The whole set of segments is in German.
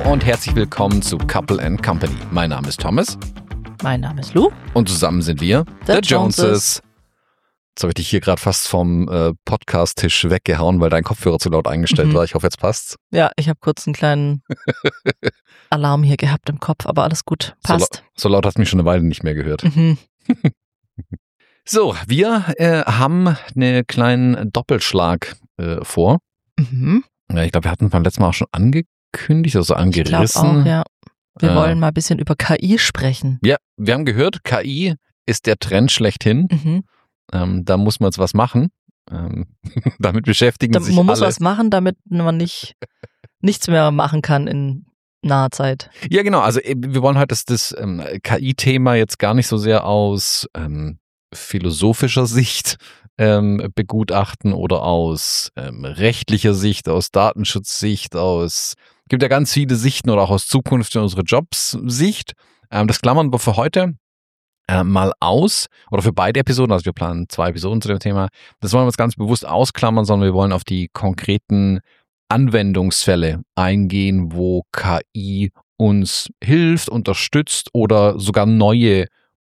und herzlich willkommen zu Couple & Company. Mein Name ist Thomas. Mein Name ist Lou. Und zusammen sind wir The Joneses. Jetzt habe ich dich hier gerade fast vom Podcast-Tisch weggehauen, weil dein Kopfhörer zu laut eingestellt war. Ich hoffe, jetzt passt's. Ja, ich habe kurz einen kleinen Alarm hier gehabt im Kopf, aber alles gut, passt. So laut hast du mich schon eine Weile nicht mehr gehört. So, wir haben einen kleinen Doppelschlag vor. Ja, ich glaube, wir hatten es beim letzten Mal auch schon angekündigt, also angerissen. Ich glaube auch, ja. Wir wollen mal ein bisschen über KI sprechen. Ja, wir haben gehört, KI ist der Trend schlechthin. Da muss man jetzt was machen. Damit beschäftigen sich alle. Man muss was machen, damit man nichts mehr machen kann in naher Zeit. Ja, genau. Also wir wollen halt das KI-Thema jetzt gar nicht so sehr aus philosophischer Sicht begutachten oder aus rechtlicher Sicht, aus Datenschutzsicht, gibt ja ganz viele Sichten oder auch aus Zukunft in unserer Jobs-Sicht. Das klammern wir für heute mal aus oder für beide Episoden, also wir planen 2 Episoden zu dem Thema. Das wollen wir uns ganz bewusst ausklammern, sondern wir wollen auf die konkreten Anwendungsfälle eingehen, wo KI uns hilft, unterstützt oder sogar neue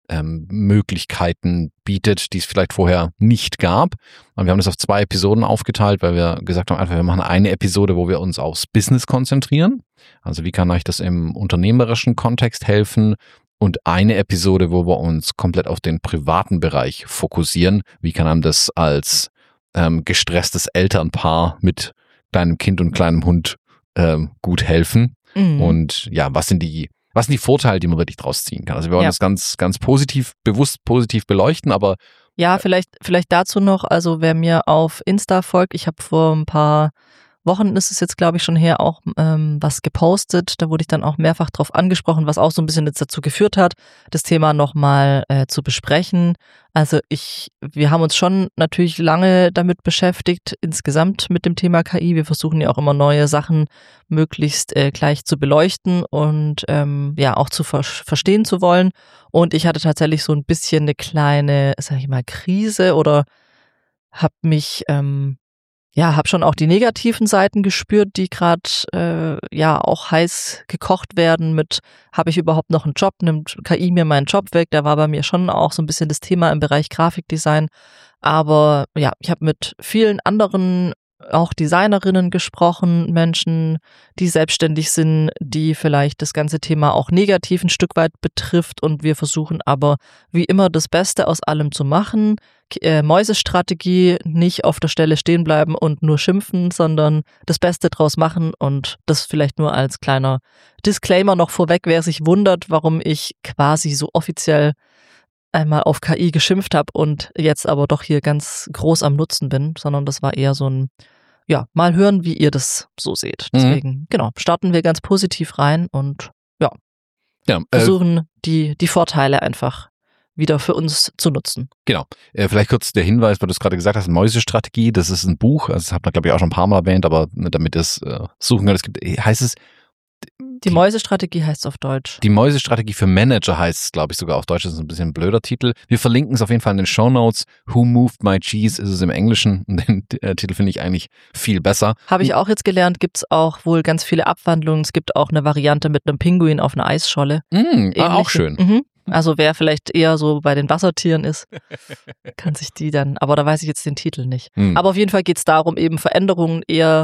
Möglichkeiten bietet, die es vielleicht vorher nicht gab. Und wir haben das auf 2 Episoden aufgeteilt, weil wir gesagt haben, einfach wir machen eine Episode, wo wir uns aufs Business konzentrieren. Also wie kann euch das im unternehmerischen Kontext helfen? Und eine Episode, wo wir uns komplett auf den privaten Bereich fokussieren. Wie kann einem das als gestresstes Elternpaar mit kleinem Kind und kleinem Hund gut helfen? Und ja, was sind die Vorteile, die man wirklich draus ziehen kann? Also wir wollen das ganz, ganz bewusst positiv beleuchten, aber ja, vielleicht dazu noch, also wer mir auf Insta folgt, ich habe vor ein paar Wochen ist es jetzt, glaube ich, schon her, auch was gepostet. Da wurde ich dann auch mehrfach drauf angesprochen, was auch so ein bisschen jetzt dazu geführt hat, das Thema nochmal zu besprechen. Also wir haben uns schon natürlich lange damit beschäftigt, insgesamt mit dem Thema KI. Wir versuchen ja auch immer neue Sachen möglichst gleich zu beleuchten und ja auch zu verstehen zu wollen. Und ich hatte tatsächlich so ein bisschen eine kleine, sag ich mal, Krise oder habe mich habe schon auch die negativen Seiten gespürt, die gerade auch heiß gekocht werden mit, habe ich überhaupt noch einen Job, nimmt KI mir meinen Job weg? Da war bei mir schon auch so ein bisschen das Thema im Bereich Grafikdesign. Aber ja, ich habe mit vielen anderen auch Designerinnen gesprochen, Menschen, die selbstständig sind, die vielleicht das ganze Thema auch negativ ein Stück weit betrifft und wir versuchen aber wie immer das Beste aus allem zu machen. Mäusestrategie, nicht auf der Stelle stehen bleiben und nur schimpfen, sondern das Beste draus machen und das vielleicht nur als kleiner Disclaimer noch vorweg, wer sich wundert, warum ich quasi so offiziell einmal auf KI geschimpft habe und jetzt aber doch hier ganz groß am Nutzen bin, sondern das war eher so ein, ja, mal hören, wie ihr das so seht. Deswegen, genau, starten wir ganz positiv rein und versuchen die Vorteile einfach wieder für uns zu nutzen. Genau. Vielleicht kurz der Hinweis, weil du es gerade gesagt hast, Mäusestrategie, das ist ein Buch, also das hat man, glaube ich, auch schon ein paar Mal erwähnt, aber damit ihr es suchen könnt, heißt es die Mäusestrategie heißt es auf Deutsch. Die Mäusestrategie für Manager heißt es, glaube ich, sogar auf Deutsch. Das ist ein bisschen ein blöder Titel. Wir verlinken es auf jeden Fall in den Shownotes. Who Moved My Cheese ist es im Englischen. Den Titel finde ich eigentlich viel besser. Habe ich auch jetzt gelernt, gibt es auch wohl ganz viele Abwandlungen. Es gibt auch eine Variante mit einem Pinguin auf einer Eisscholle. Auch schön. Also wer vielleicht eher so bei den Wassertieren ist, kann sich die dann, aber da weiß ich jetzt den Titel nicht. Aber auf jeden Fall geht es darum, eben Veränderungen eher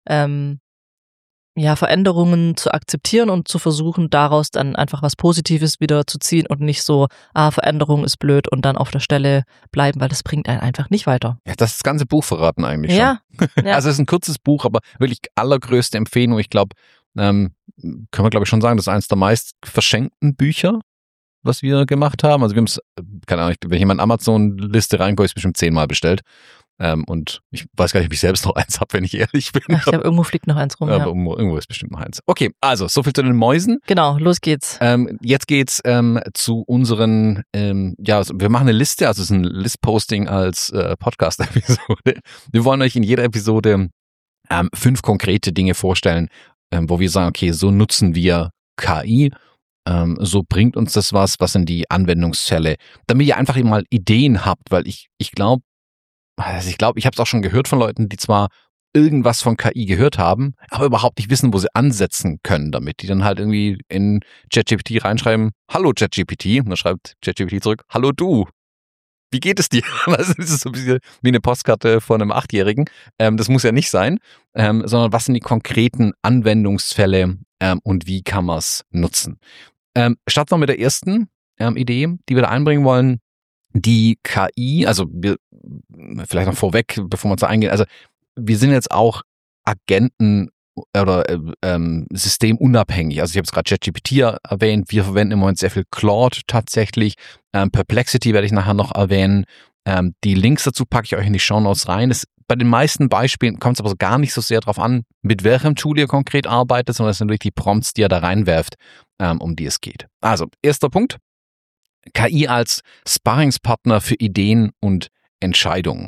Veränderungen zu akzeptieren und zu versuchen, daraus dann einfach was Positives wieder zu ziehen und nicht so, Veränderung ist blöd und dann auf der Stelle bleiben, weil das bringt einen einfach nicht weiter. Ja, das ganze Buch verraten eigentlich schon. Ja. Also es ist ein kurzes Buch, aber wirklich allergrößte Empfehlung. Ich glaube, können wir glaube ich schon sagen, das ist eines der meist verschenkten Bücher, was wir gemacht haben. Also wir haben es, keine Ahnung, wenn jemand Amazon-Liste reinkommt, ist bestimmt 10-mal bestellt. Und ich weiß gar nicht, ob ich selbst noch eins habe, wenn ich ehrlich bin. Ich glaube, irgendwo fliegt noch eins rum. Aber irgendwo ist bestimmt noch eins. Okay, also so viel zu den Mäusen. Genau, los geht's. Jetzt geht's zu unseren, wir machen eine Liste, also es ist ein List-Posting als Podcast-Episode. Wir wollen euch in jeder Episode 5 konkrete Dinge vorstellen, wo wir sagen, okay, so nutzen wir KI. So bringt uns das was sind die Anwendungsfälle, damit ihr einfach mal Ideen habt, weil ich glaube, ich habe es auch schon gehört von Leuten, die zwar irgendwas von KI gehört haben, aber überhaupt nicht wissen, wo sie ansetzen können damit. Die dann halt irgendwie in ChatGPT reinschreiben, hallo ChatGPT, und dann schreibt ChatGPT zurück, hallo du. Wie geht es dir? Das ist so ein bisschen wie eine Postkarte von einem 8-Jährigen. Das muss ja nicht sein, sondern was sind die konkreten Anwendungsfälle und wie kann man es nutzen? Starten wir mit der ersten Idee, die wir da einbringen wollen. Die KI, also wir, vielleicht noch vorweg, bevor wir uns da eingehen, also wir sind jetzt auch Agenten oder systemunabhängig. Also ich habe jetzt gerade ChatGPT erwähnt, wir verwenden im Moment sehr viel Claude tatsächlich. Perplexity werde ich nachher noch erwähnen. Die Links dazu packe ich euch in die Shownotes rein. Bei den meisten Beispielen kommt es aber gar nicht so sehr darauf an, mit welchem Tool ihr konkret arbeitet, sondern es sind wirklich die Prompts, die ihr da reinwerft, um die es geht. Also, erster Punkt. KI als Sparringspartner für Ideen und Entscheidungen.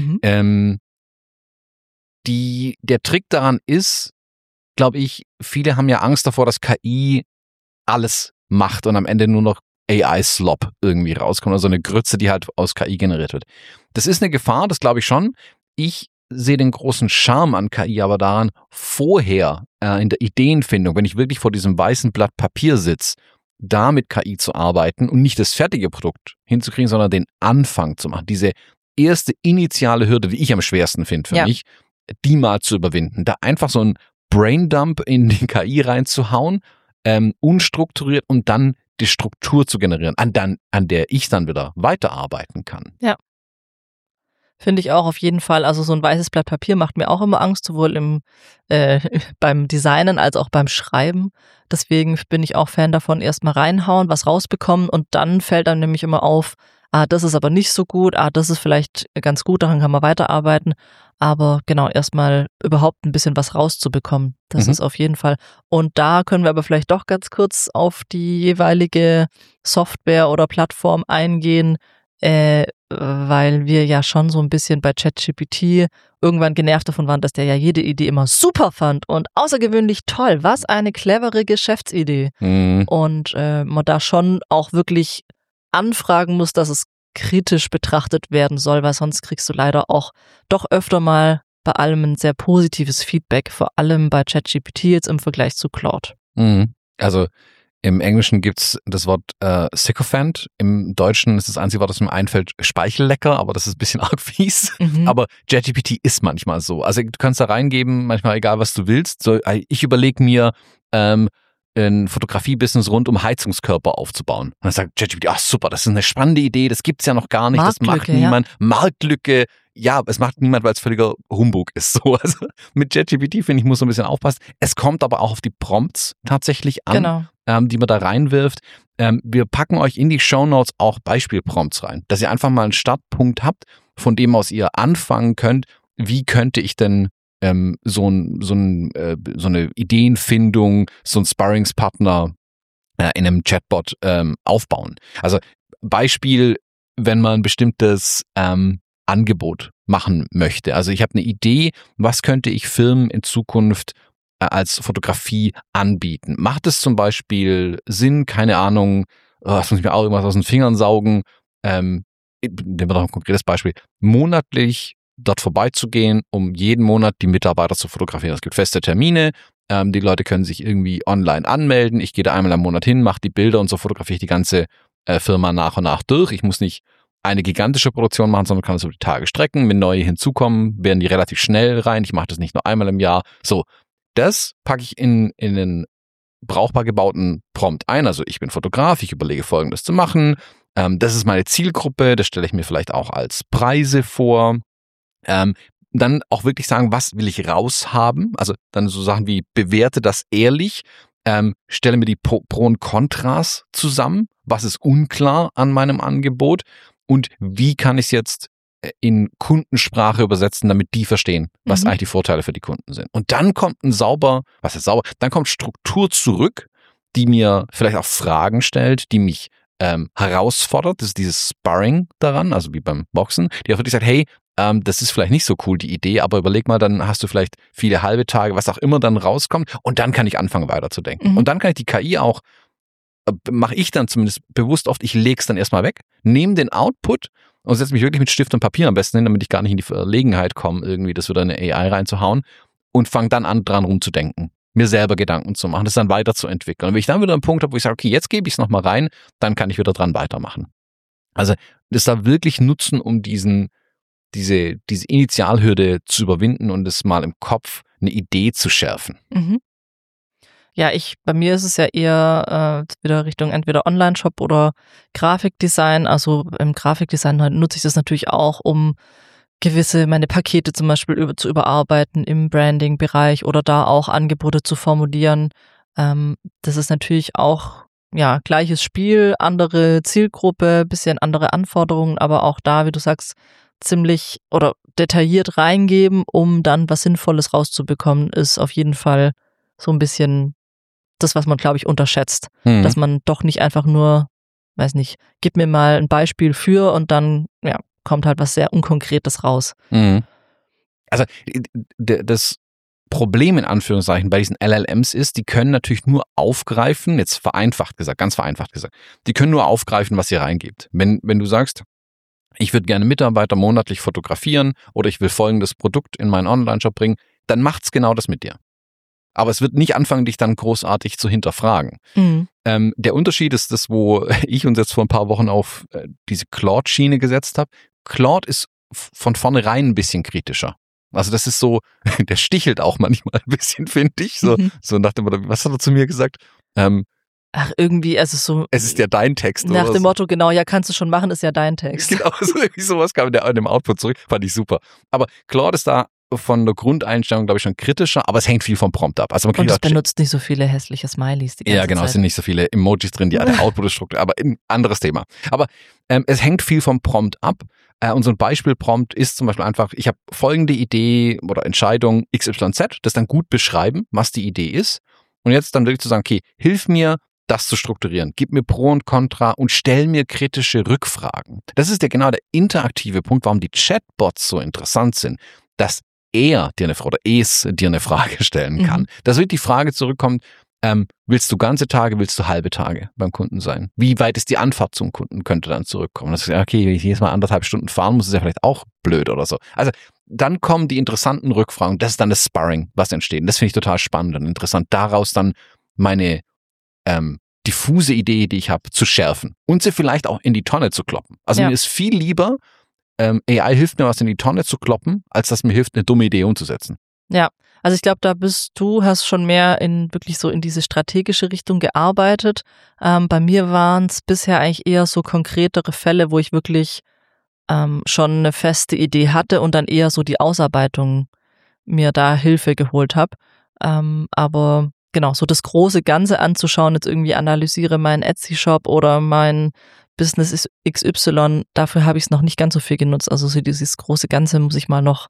Der Trick daran ist, glaube ich, viele haben ja Angst davor, dass KI alles macht und am Ende nur noch AI-Slop irgendwie rauskommt, also eine Grütze, die halt aus KI generiert wird. Das ist eine Gefahr, das glaube ich schon. Ich sehe den großen Charme an KI aber daran, vorher in der Ideenfindung, wenn ich wirklich vor diesem weißen Blatt Papier sitze, da mit KI zu arbeiten und nicht das fertige Produkt hinzukriegen, sondern den Anfang zu machen. Diese erste initiale Hürde, die ich am schwersten finde für mich, die mal zu überwinden. Da einfach so ein Braindump in die KI reinzuhauen, unstrukturiert und dann die Struktur zu generieren, an der ich dann wieder weiterarbeiten kann. Ja. Finde ich auch auf jeden Fall. Also so ein weißes Blatt Papier macht mir auch immer Angst, sowohl beim Designen als auch beim Schreiben. Deswegen bin ich auch Fan davon, erstmal reinhauen, was rausbekommen und dann fällt dann nämlich immer auf, das ist aber nicht so gut, das ist vielleicht ganz gut, daran kann man weiterarbeiten. Aber genau, erstmal überhaupt ein bisschen was rauszubekommen. Das ist auf jeden Fall. Und da können wir aber vielleicht doch ganz kurz auf die jeweilige Software oder Plattform eingehen, weil wir ja schon so ein bisschen bei ChatGPT irgendwann genervt davon waren, dass der ja jede Idee immer super fand und außergewöhnlich toll. Was eine clevere Geschäftsidee. Und man da schon auch wirklich anfragen muss, dass es kritisch betrachtet werden soll, weil sonst kriegst du leider auch doch öfter mal bei allem ein sehr positives Feedback, vor allem bei ChatGPT jetzt im Vergleich zu Claude. Also im Englischen gibt's das Wort Sycophant, im Deutschen ist das einzige Wort, das mir einfällt, Speichellecker, aber das ist ein bisschen arg fies. Aber ChatGPT ist manchmal so. Also du kannst da reingeben, manchmal egal was du willst. So, ich überlege mir, ein Fotografie-Business rund um Heizungskörper aufzubauen. Und dann sagt ChatGPT, super, das ist eine spannende Idee, das gibt's ja noch gar nicht, das macht niemand. Marktlücke, ja, es macht niemand, weil es völliger Humbug ist. So, also mit ChatGPT, finde ich, muss so ein bisschen aufpassen. Es kommt aber auch auf die Prompts tatsächlich an, die man da reinwirft. Wir packen euch in die Shownotes auch Beispielprompts rein, dass ihr einfach mal einen Startpunkt habt, von dem aus ihr anfangen könnt, wie könnte ich denn so eine Ideenfindung, so ein Sparringspartner in einem Chatbot aufbauen. Also Beispiel, wenn man ein bestimmtes Angebot machen möchte. Also ich habe eine Idee, was könnte ich Firmen in Zukunft als Fotografie anbieten? Macht es zum Beispiel Sinn, keine Ahnung, das muss ich mir auch irgendwas aus den Fingern saugen, nehmen wir noch ein konkretes Beispiel, monatlich dort vorbeizugehen, um jeden Monat die Mitarbeiter zu fotografieren. Es gibt feste Termine, die Leute können sich irgendwie online anmelden, ich gehe da einmal im Monat hin, mache die Bilder und so fotografiere ich die ganze Firma nach und nach durch. Ich muss nicht eine gigantische Produktion machen, sondern kann es über die Tage strecken. Wenn neue hinzukommen, werden die relativ schnell rein. Ich mache das nicht nur einmal im Jahr. So, das packe ich in den brauchbar gebauten Prompt ein. Also ich bin Fotograf, ich überlege Folgendes zu machen. Das ist meine Zielgruppe, das stelle ich mir vielleicht auch als Preise vor. Dann auch wirklich sagen, was will ich raushaben? Also dann so Sachen wie bewerte das ehrlich, stelle mir die Pro und Kontras zusammen, was ist unklar an meinem Angebot und wie kann ich es jetzt in Kundensprache übersetzen, damit die verstehen, was eigentlich die Vorteile für die Kunden sind. Und dann kommt dann kommt Struktur zurück, die mir vielleicht auch Fragen stellt, die mich herausfordert, das ist dieses Sparring daran, also wie beim Boxen, die auch wirklich sagt, hey, das ist vielleicht nicht so cool, die Idee, aber überleg mal, dann hast du vielleicht viele halbe Tage, was auch immer dann rauskommt und dann kann ich anfangen weiterzudenken. Und dann kann ich die KI auch, mache ich dann zumindest bewusst oft, ich lege es dann erstmal weg, nehme den Output und setze mich wirklich mit Stift und Papier am besten hin, damit ich gar nicht in die Verlegenheit komme, irgendwie das wieder in eine AI reinzuhauen und fange dann an, dran rumzudenken, mir selber Gedanken zu machen, das dann weiterzuentwickeln. Und wenn ich dann wieder einen Punkt habe, wo ich sage, okay, jetzt gebe ich es nochmal rein, dann kann ich wieder dran weitermachen. Also das da wirklich nutzen, um diese Initialhürde zu überwinden und es mal im Kopf eine Idee zu schärfen. Mhm. Ja, bei mir ist es ja eher wieder Richtung entweder Online-Shop oder Grafikdesign. Also im Grafikdesign nutze ich das natürlich auch, um meine Pakete zum Beispiel zu überarbeiten im Branding-Bereich oder da auch Angebote zu formulieren. Das ist natürlich auch, ja, gleiches Spiel, andere Zielgruppe, bisschen andere Anforderungen, aber auch da, wie du sagst, ziemlich oder detailliert reingeben, um dann was Sinnvolles rauszubekommen, ist auf jeden Fall so ein bisschen das, was man, glaube ich, unterschätzt. Dass man doch nicht einfach nur, weiß nicht, gib mir mal ein Beispiel für und dann, ja, kommt halt was sehr Unkonkretes raus. Also das Problem in Anführungszeichen bei diesen LLMs ist, die können natürlich nur aufgreifen, jetzt vereinfacht gesagt, ganz vereinfacht gesagt, die können nur aufgreifen, was ihr reingebt. Wenn du sagst, ich würde gerne Mitarbeiter monatlich fotografieren oder ich will folgendes Produkt in meinen Online-Shop bringen, dann macht's genau das mit dir. Aber es wird nicht anfangen, dich dann großartig zu hinterfragen. Der Unterschied ist das, wo ich uns jetzt vor ein paar Wochen auf diese Claude-Schiene gesetzt habe. Claude ist von vornherein ein bisschen kritischer. Also das ist so, der stichelt auch manchmal ein bisschen, finde ich. So nach dem Motto, was hat er zu mir gesagt? Ach, irgendwie, also so. Es ist ja dein Text. Nach dem Motto, genau, ja, kannst du schon machen, ist ja dein Text. Genau, so irgendwie sowas kam in dem Output zurück, fand ich super. Aber Claude ist da von der Grundeinstellung, glaube ich, schon kritischer, aber es hängt viel vom Prompt ab. Also man und es benutzt nicht so viele hässliche Smileys die ganze Zeit. Ja, genau, es sind nicht so viele Emojis drin, der Output ist strukturiert, aber ein anderes Thema. Aber es hängt viel vom Prompt ab. Und so ein Beispiel-Prompt ist zum Beispiel einfach, ich habe folgende Idee oder Entscheidung XYZ, das dann gut beschreiben, was die Idee ist. Und jetzt dann wirklich zu sagen, okay, hilf mir, das zu strukturieren. Gib mir Pro und Contra und stell mir kritische Rückfragen. Das ist ja genau der interaktive Punkt, warum die Chatbots so interessant sind, dass er dir eine Frage stellen kann. Dass wirklich die Frage zurückkommt, willst du ganze Tage, willst du halbe Tage beim Kunden sein? Wie weit ist die Anfahrt zum Kunden, könnte dann zurückkommen. Das ist ja, okay, wenn ich jedes Mal 1,5 Stunden fahren muss, ist ja vielleicht auch blöd oder so. Also dann kommen die interessanten Rückfragen, das ist dann das Sparring, was entsteht. Und das finde ich total spannend und interessant, daraus dann meine diffuse Idee, die ich habe, zu schärfen und sie vielleicht auch in die Tonne zu kloppen. Also mir ist viel lieber, AI hilft mir, was in die Tonne zu kloppen, als dass mir hilft, eine dumme Idee umzusetzen. Ja, also ich glaube, hast schon mehr wirklich so in diese strategische Richtung gearbeitet. Bei mir waren es bisher eigentlich eher so konkretere Fälle, wo ich wirklich schon eine feste Idee hatte und dann eher so die Ausarbeitung mir da Hilfe geholt habe. Aber genau, so das große Ganze anzuschauen, jetzt irgendwie analysiere meinen Etsy-Shop oder mein Business XY, dafür habe ich es noch nicht ganz so viel genutzt. Also so dieses große Ganze muss ich mal noch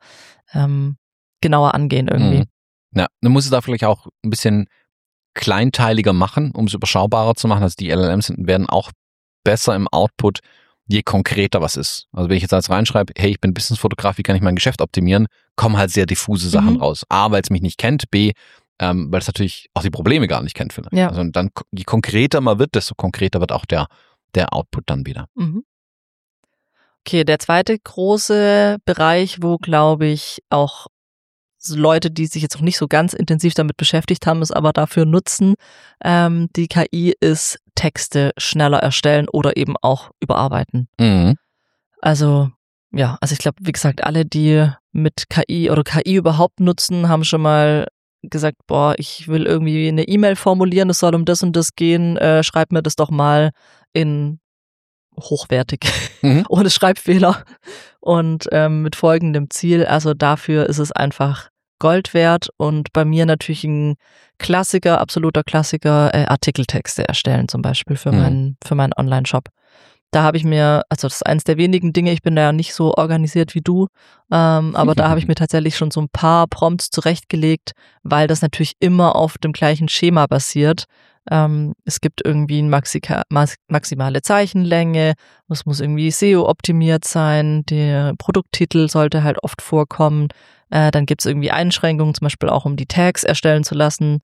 genauer angehen irgendwie. Ja, dann muss es da vielleicht auch ein bisschen kleinteiliger machen, um es überschaubarer zu machen. Also die LLMs werden auch besser im Output, je konkreter was ist. Also wenn ich jetzt als reinschreibe, hey, ich bin Businessfotograf, wie kann ich mein Geschäft optimieren, kommen halt sehr diffuse Sachen raus. A, weil es mich nicht kennt, B, weil es natürlich auch die Probleme gar nicht kennt vielleicht. Ja. Also dann, je konkreter man wird, desto konkreter wird auch der Output dann wieder. Okay, der zweite große Bereich, wo, glaube ich, auch Leute, die sich jetzt noch nicht so ganz intensiv damit beschäftigt haben, es aber dafür nutzen, die KI ist Texte schneller erstellen oder eben auch überarbeiten. Also ich glaube, wie gesagt, alle, die mit KI oder KI überhaupt nutzen, haben schon mal gesagt, boah, ich will irgendwie eine E-Mail formulieren, es soll um das und das gehen, schreib mir das doch mal in hochwertig, ohne Schreibfehler und mit folgendem Ziel. Also dafür ist es einfach Gold wert und bei mir natürlich ein Klassiker, absoluter Klassiker, Artikeltexte erstellen zum Beispiel für meinen Online-Shop. Da habe ich mir, also das ist eines der wenigen Dinge, ich bin da ja nicht so organisiert wie du, aber da habe ich mir tatsächlich schon so ein paar Prompts zurechtgelegt, weil das natürlich immer auf dem gleichen Schema basiert. Es gibt irgendwie eine maximale Zeichenlänge, es muss irgendwie SEO-optimiert sein, der Produkttitel sollte halt oft vorkommen. Dann gibt es irgendwie Einschränkungen, zum Beispiel auch um die Tags erstellen zu lassen.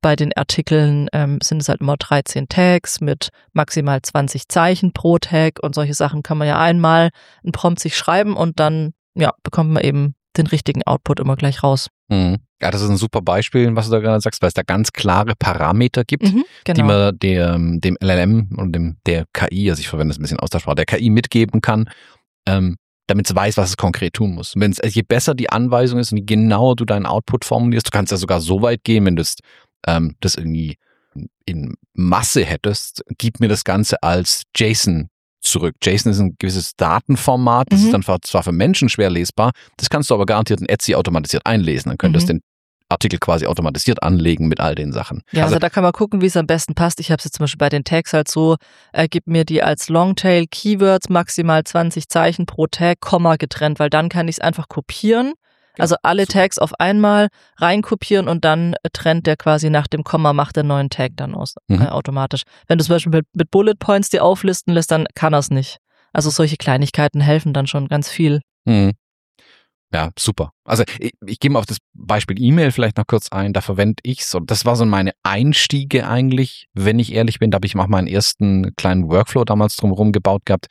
bei den Artikeln sind es halt immer 13 Tags mit maximal 20 Zeichen pro Tag und solche Sachen kann man ja einmal einen Prompt sich schreiben und dann bekommt man eben den richtigen Output immer gleich raus. Mhm. Ja, das ist ein super Beispiel, was du da gerade sagst, weil es da ganz klare Parameter gibt, die man dem LLM und der KI, also ich verwende das ein bisschen austauschbar, der KI mitgeben kann, damit es weiß, was es konkret tun muss. Je besser die Anweisung ist und je genauer du deinen Output formulierst, du kannst ja sogar so weit gehen, wenn du das irgendwie in Masse hättest, gib mir das Ganze als JSON zurück. JSON ist ein gewisses Datenformat, das ist dann zwar für Menschen schwer lesbar, das kannst du aber garantiert in Etsy automatisiert einlesen. Dann könntest du den Artikel quasi automatisiert anlegen mit all den Sachen. Ja, also da kann man gucken, wie es am besten passt. Ich habe es jetzt zum Beispiel bei den Tags halt so, gib mir die als Longtail Keywords, maximal 20 Zeichen pro Tag, Komma getrennt, weil dann kann ich es einfach kopieren. Also alle Tags auf einmal reinkopieren und dann trennt der quasi nach dem Komma, macht der neuen Tag dann aus, automatisch. Wenn du zum Beispiel mit Bullet Points die auflisten lässt, dann kann er es nicht. Also solche Kleinigkeiten helfen dann schon ganz viel. Ja, super. Also ich gehe mal auf das Beispiel E-Mail vielleicht noch kurz ein, da verwende ich so, das war so meine Einstiege eigentlich, wenn ich ehrlich bin, da habe ich auch meinen ersten kleinen Workflow damals drumherum gebaut gehabt.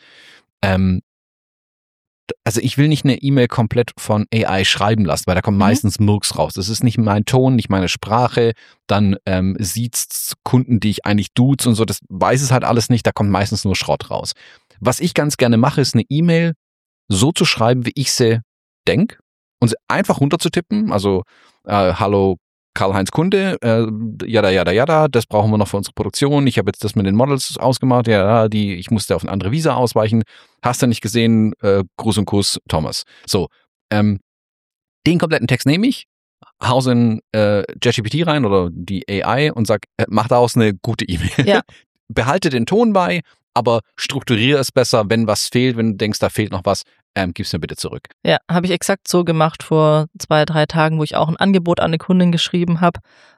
Also ich will nicht eine E-Mail komplett von AI schreiben lassen, weil da kommt meistens Murks raus. Das ist nicht mein Ton, nicht meine Sprache. Dann sieht's Kunden, die ich eigentlich duze und so, das weiß es halt alles nicht, da kommt meistens nur Schrott raus. Was ich ganz gerne mache, ist eine E-Mail so zu schreiben, wie ich sie denke und sie einfach runterzutippen. Also hallo Karl-Heinz Kunde, jada, das brauchen wir noch für unsere Produktion. Ich habe jetzt das mit den Models ausgemacht, ich musste auf eine andere Visa ausweichen. Hast du nicht gesehen, Gruß und Kuss, Thomas. So, den kompletten Text nehme ich, hause in ChatGPT rein oder die AI und sag, mach daraus eine gute E-Mail. Ja. Behalte den Ton bei, aber strukturiere es besser, wenn was fehlt, wenn du denkst, da fehlt noch was, gib's mir bitte zurück. Ja, habe ich exakt so gemacht vor 2-3 Tagen, wo ich auch ein Angebot an eine Kundin geschrieben habe.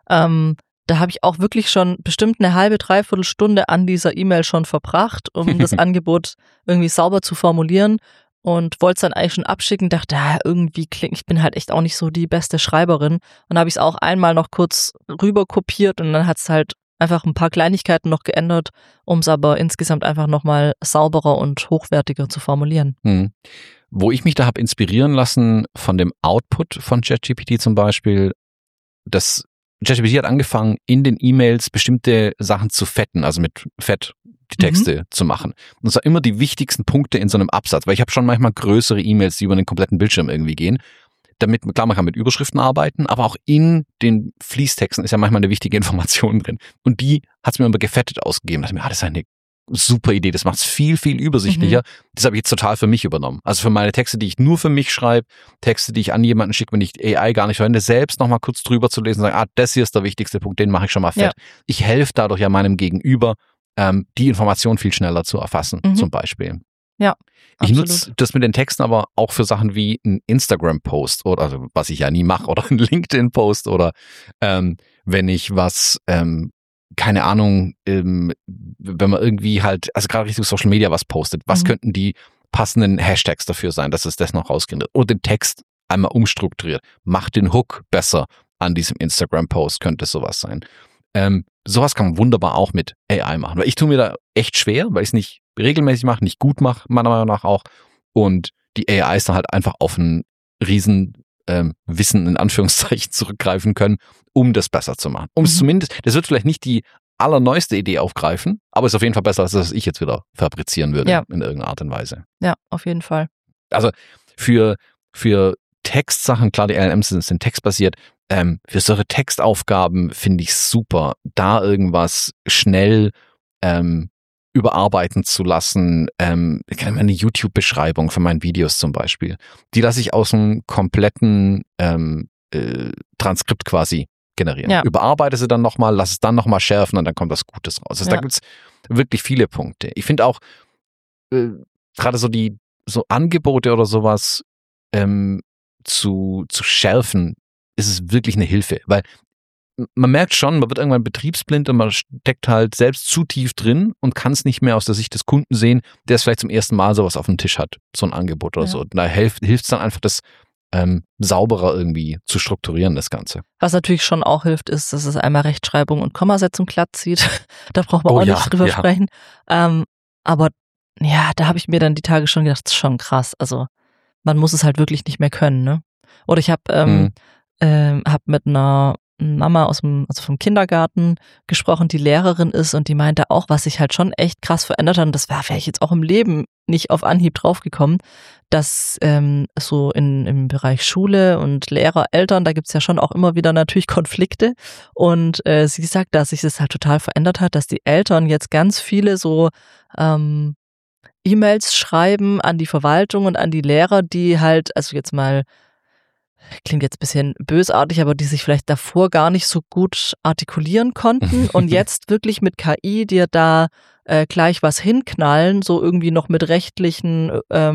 Da habe ich auch wirklich schon bestimmt eine halbe, dreiviertel Stunde an dieser E-Mail schon verbracht, um das Angebot irgendwie sauber zu formulieren und wollte es dann eigentlich schon abschicken, dachte, irgendwie ich bin halt echt auch nicht so die beste Schreiberin. Und habe ich es auch einmal noch kurz rüber kopiert und dann hat es halt einfach ein paar Kleinigkeiten noch geändert, um es aber insgesamt einfach nochmal sauberer und hochwertiger zu formulieren. Wo ich mich da habe inspirieren lassen von dem Output von ChatGPT zum Beispiel, das ChatGPT hat angefangen, in den E-Mails bestimmte Sachen zu fetten, also mit Fett die Texte zu machen. Und zwar immer die wichtigsten Punkte in so einem Absatz, weil ich habe schon manchmal größere E-Mails, die über den kompletten Bildschirm irgendwie gehen. Damit, klar, man kann mit Überschriften arbeiten, aber auch in den Fließtexten ist ja manchmal eine wichtige Information drin. Und die hat es mir immer gefettet ausgegeben. Da dachte ich mir, das ist eine super Idee, das macht es viel, viel übersichtlicher. Das habe ich jetzt total für mich übernommen. Also für meine Texte, die ich nur für mich schreibe, Texte, die ich an jemanden schicke, wenn ich AI gar nicht verwende, selbst nochmal kurz drüber zu lesen und sagen, das hier ist der wichtigste Punkt, den mache ich schon mal fett. Ja. Ich helfe dadurch ja meinem Gegenüber, die Information viel schneller zu erfassen, zum Beispiel. Ja. Ich nutze das mit den Texten aber auch für Sachen wie ein Instagram-Post oder, also was ich ja nie mache, oder ein LinkedIn-Post oder wenn ich was, keine Ahnung, wenn man irgendwie halt, also gerade Richtung Social Media was postet, was könnten die passenden Hashtags dafür sein, dass es das noch rausfindet? Oder den Text einmal umstrukturiert. Macht den Hook besser an diesem Instagram-Post, könnte sowas sein. Sowas kann man wunderbar auch mit AI machen. Weil ich tue mir da echt schwer, weil ich es nicht regelmäßig mache, nicht gut mache, meiner Meinung nach auch. Und die AIs dann halt einfach auf ein riesen Wissen in Anführungszeichen zurückgreifen können, um das besser zu machen. Um es zumindest, das wird vielleicht nicht die allerneueste Idee aufgreifen, aber ist auf jeden Fall besser, als das, was ich jetzt wieder fabrizieren würde in irgendeiner Art und Weise. Ja, auf jeden Fall. Also für Textsachen, klar, die LLMs sind textbasiert, für solche Textaufgaben finde ich super, da irgendwas schnell überarbeiten zu lassen. Eine YouTube-Beschreibung für meine Videos zum Beispiel. Die lasse ich aus einem kompletten Transkript quasi generieren. Ja. Überarbeite sie dann nochmal, lass es dann nochmal schärfen und dann kommt was Gutes raus. Also da gibt es wirklich viele Punkte. Ich finde auch gerade so Angebote oder sowas zu schärfen, ist es wirklich eine Hilfe, weil man merkt schon, man wird irgendwann betriebsblind und man steckt halt selbst zu tief drin und kann es nicht mehr aus der Sicht des Kunden sehen, der es vielleicht zum ersten Mal sowas auf dem Tisch hat, so ein Angebot oder so. Da hilft es dann einfach, das sauberer irgendwie zu strukturieren, das Ganze. Was natürlich schon auch hilft, ist, dass es einmal Rechtschreibung und Kommasetzung glatt zieht. Da braucht man auch nicht drüber sprechen. Aber ja, da habe ich mir dann die Tage schon gedacht, das ist schon krass. Also man muss es halt wirklich nicht mehr können, ne? Oder ich habe mit einer Mama vom Kindergarten gesprochen, die Lehrerin ist, und die meinte auch, was sich halt schon echt krass verändert hat, und das wäre ich jetzt auch im Leben nicht auf Anhieb draufgekommen, dass so im Bereich Schule und Lehrer, Eltern, da gibt's ja schon auch immer wieder natürlich Konflikte, und sie sagt, dass sich das halt total verändert hat, dass die Eltern jetzt ganz viele so E-Mails schreiben an die Verwaltung und an die Lehrer, die halt, also jetzt mal, klingt jetzt ein bisschen bösartig, aber die sich vielleicht davor gar nicht so gut artikulieren konnten und jetzt wirklich mit KI dir da gleich was hinknallen, so irgendwie noch mit rechtlichen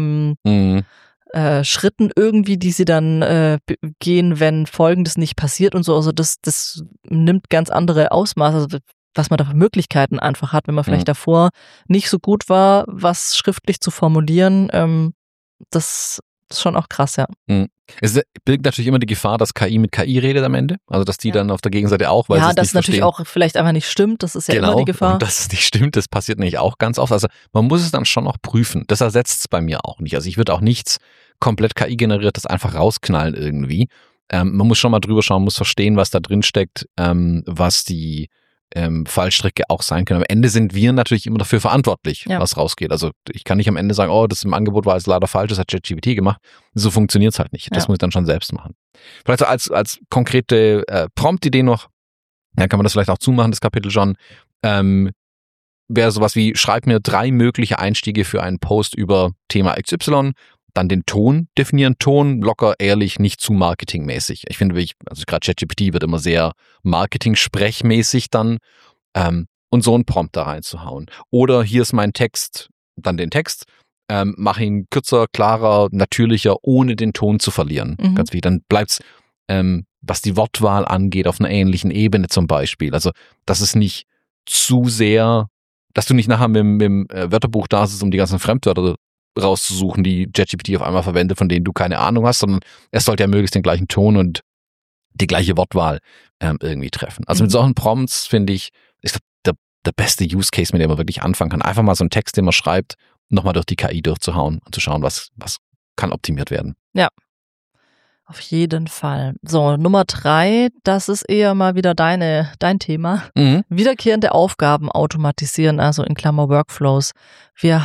Schritten irgendwie, die sie dann gehen, wenn Folgendes nicht passiert und so. Also das nimmt ganz andere Ausmaße, also was man da für Möglichkeiten einfach hat, wenn man vielleicht davor nicht so gut war, was schriftlich zu formulieren. Das ist schon auch krass, ja. Es birgt natürlich immer die Gefahr, dass KI mit KI redet am Ende. Also, dass die dann auf der Gegenseite auch, weil sie es nicht das natürlich verstehen. auch vielleicht einfach nicht stimmt. Das ist ja immer die Gefahr. Und dass es nicht stimmt, das passiert nämlich auch ganz oft. Also, man muss es dann schon noch prüfen. Das ersetzt es bei mir auch nicht. Also, ich würde auch nichts komplett KI-generiertes einfach rausknallen irgendwie. Man muss schon mal drüber schauen, muss verstehen, was da drin steckt, was die Fallstricke auch sein können. Am Ende sind wir natürlich immer dafür verantwortlich, was rausgeht. Also ich kann nicht am Ende sagen, oh, das im Angebot war jetzt leider falsch, das hat ChatGPT gemacht. So funktioniert es halt nicht. Das muss ich dann schon selbst machen. Vielleicht so als konkrete Prompt-Idee noch, dann kann man das vielleicht auch zumachen, das Kapitel schon, wäre sowas wie, schreib mir 3 mögliche Einstiege für einen Post über Thema XY, dann den Ton definieren, Ton locker, ehrlich, nicht zu marketingmäßig. Ich finde, also gerade ChatGPT wird immer sehr marketing-sprechmäßig dann, und so einen Prompt da reinzuhauen. Oder hier ist mein Text, dann den Text, mach ihn kürzer, klarer, natürlicher, ohne den Ton zu verlieren. Ganz wichtig. Dann bleibt's, was die Wortwahl angeht, auf einer ähnlichen Ebene zum Beispiel. Also, dass es nicht zu sehr, dass du nicht nachher mit dem Wörterbuch da sitzt, um die ganzen Fremdwörter rauszusuchen, die ChatGPT auf einmal verwendet, von denen du keine Ahnung hast, sondern es sollte ja möglichst den gleichen Ton und die gleiche Wortwahl irgendwie treffen. Also mit solchen Prompts, finde ich, ist der beste Use Case, mit dem man wirklich anfangen kann. Einfach mal so einen Text, den man schreibt, nochmal durch die KI durchzuhauen und zu schauen, was kann optimiert werden. Ja, auf jeden Fall. So, Nummer 3, das ist eher mal wieder dein Thema. Wiederkehrende Aufgaben automatisieren, also in Klammer Workflows. Wir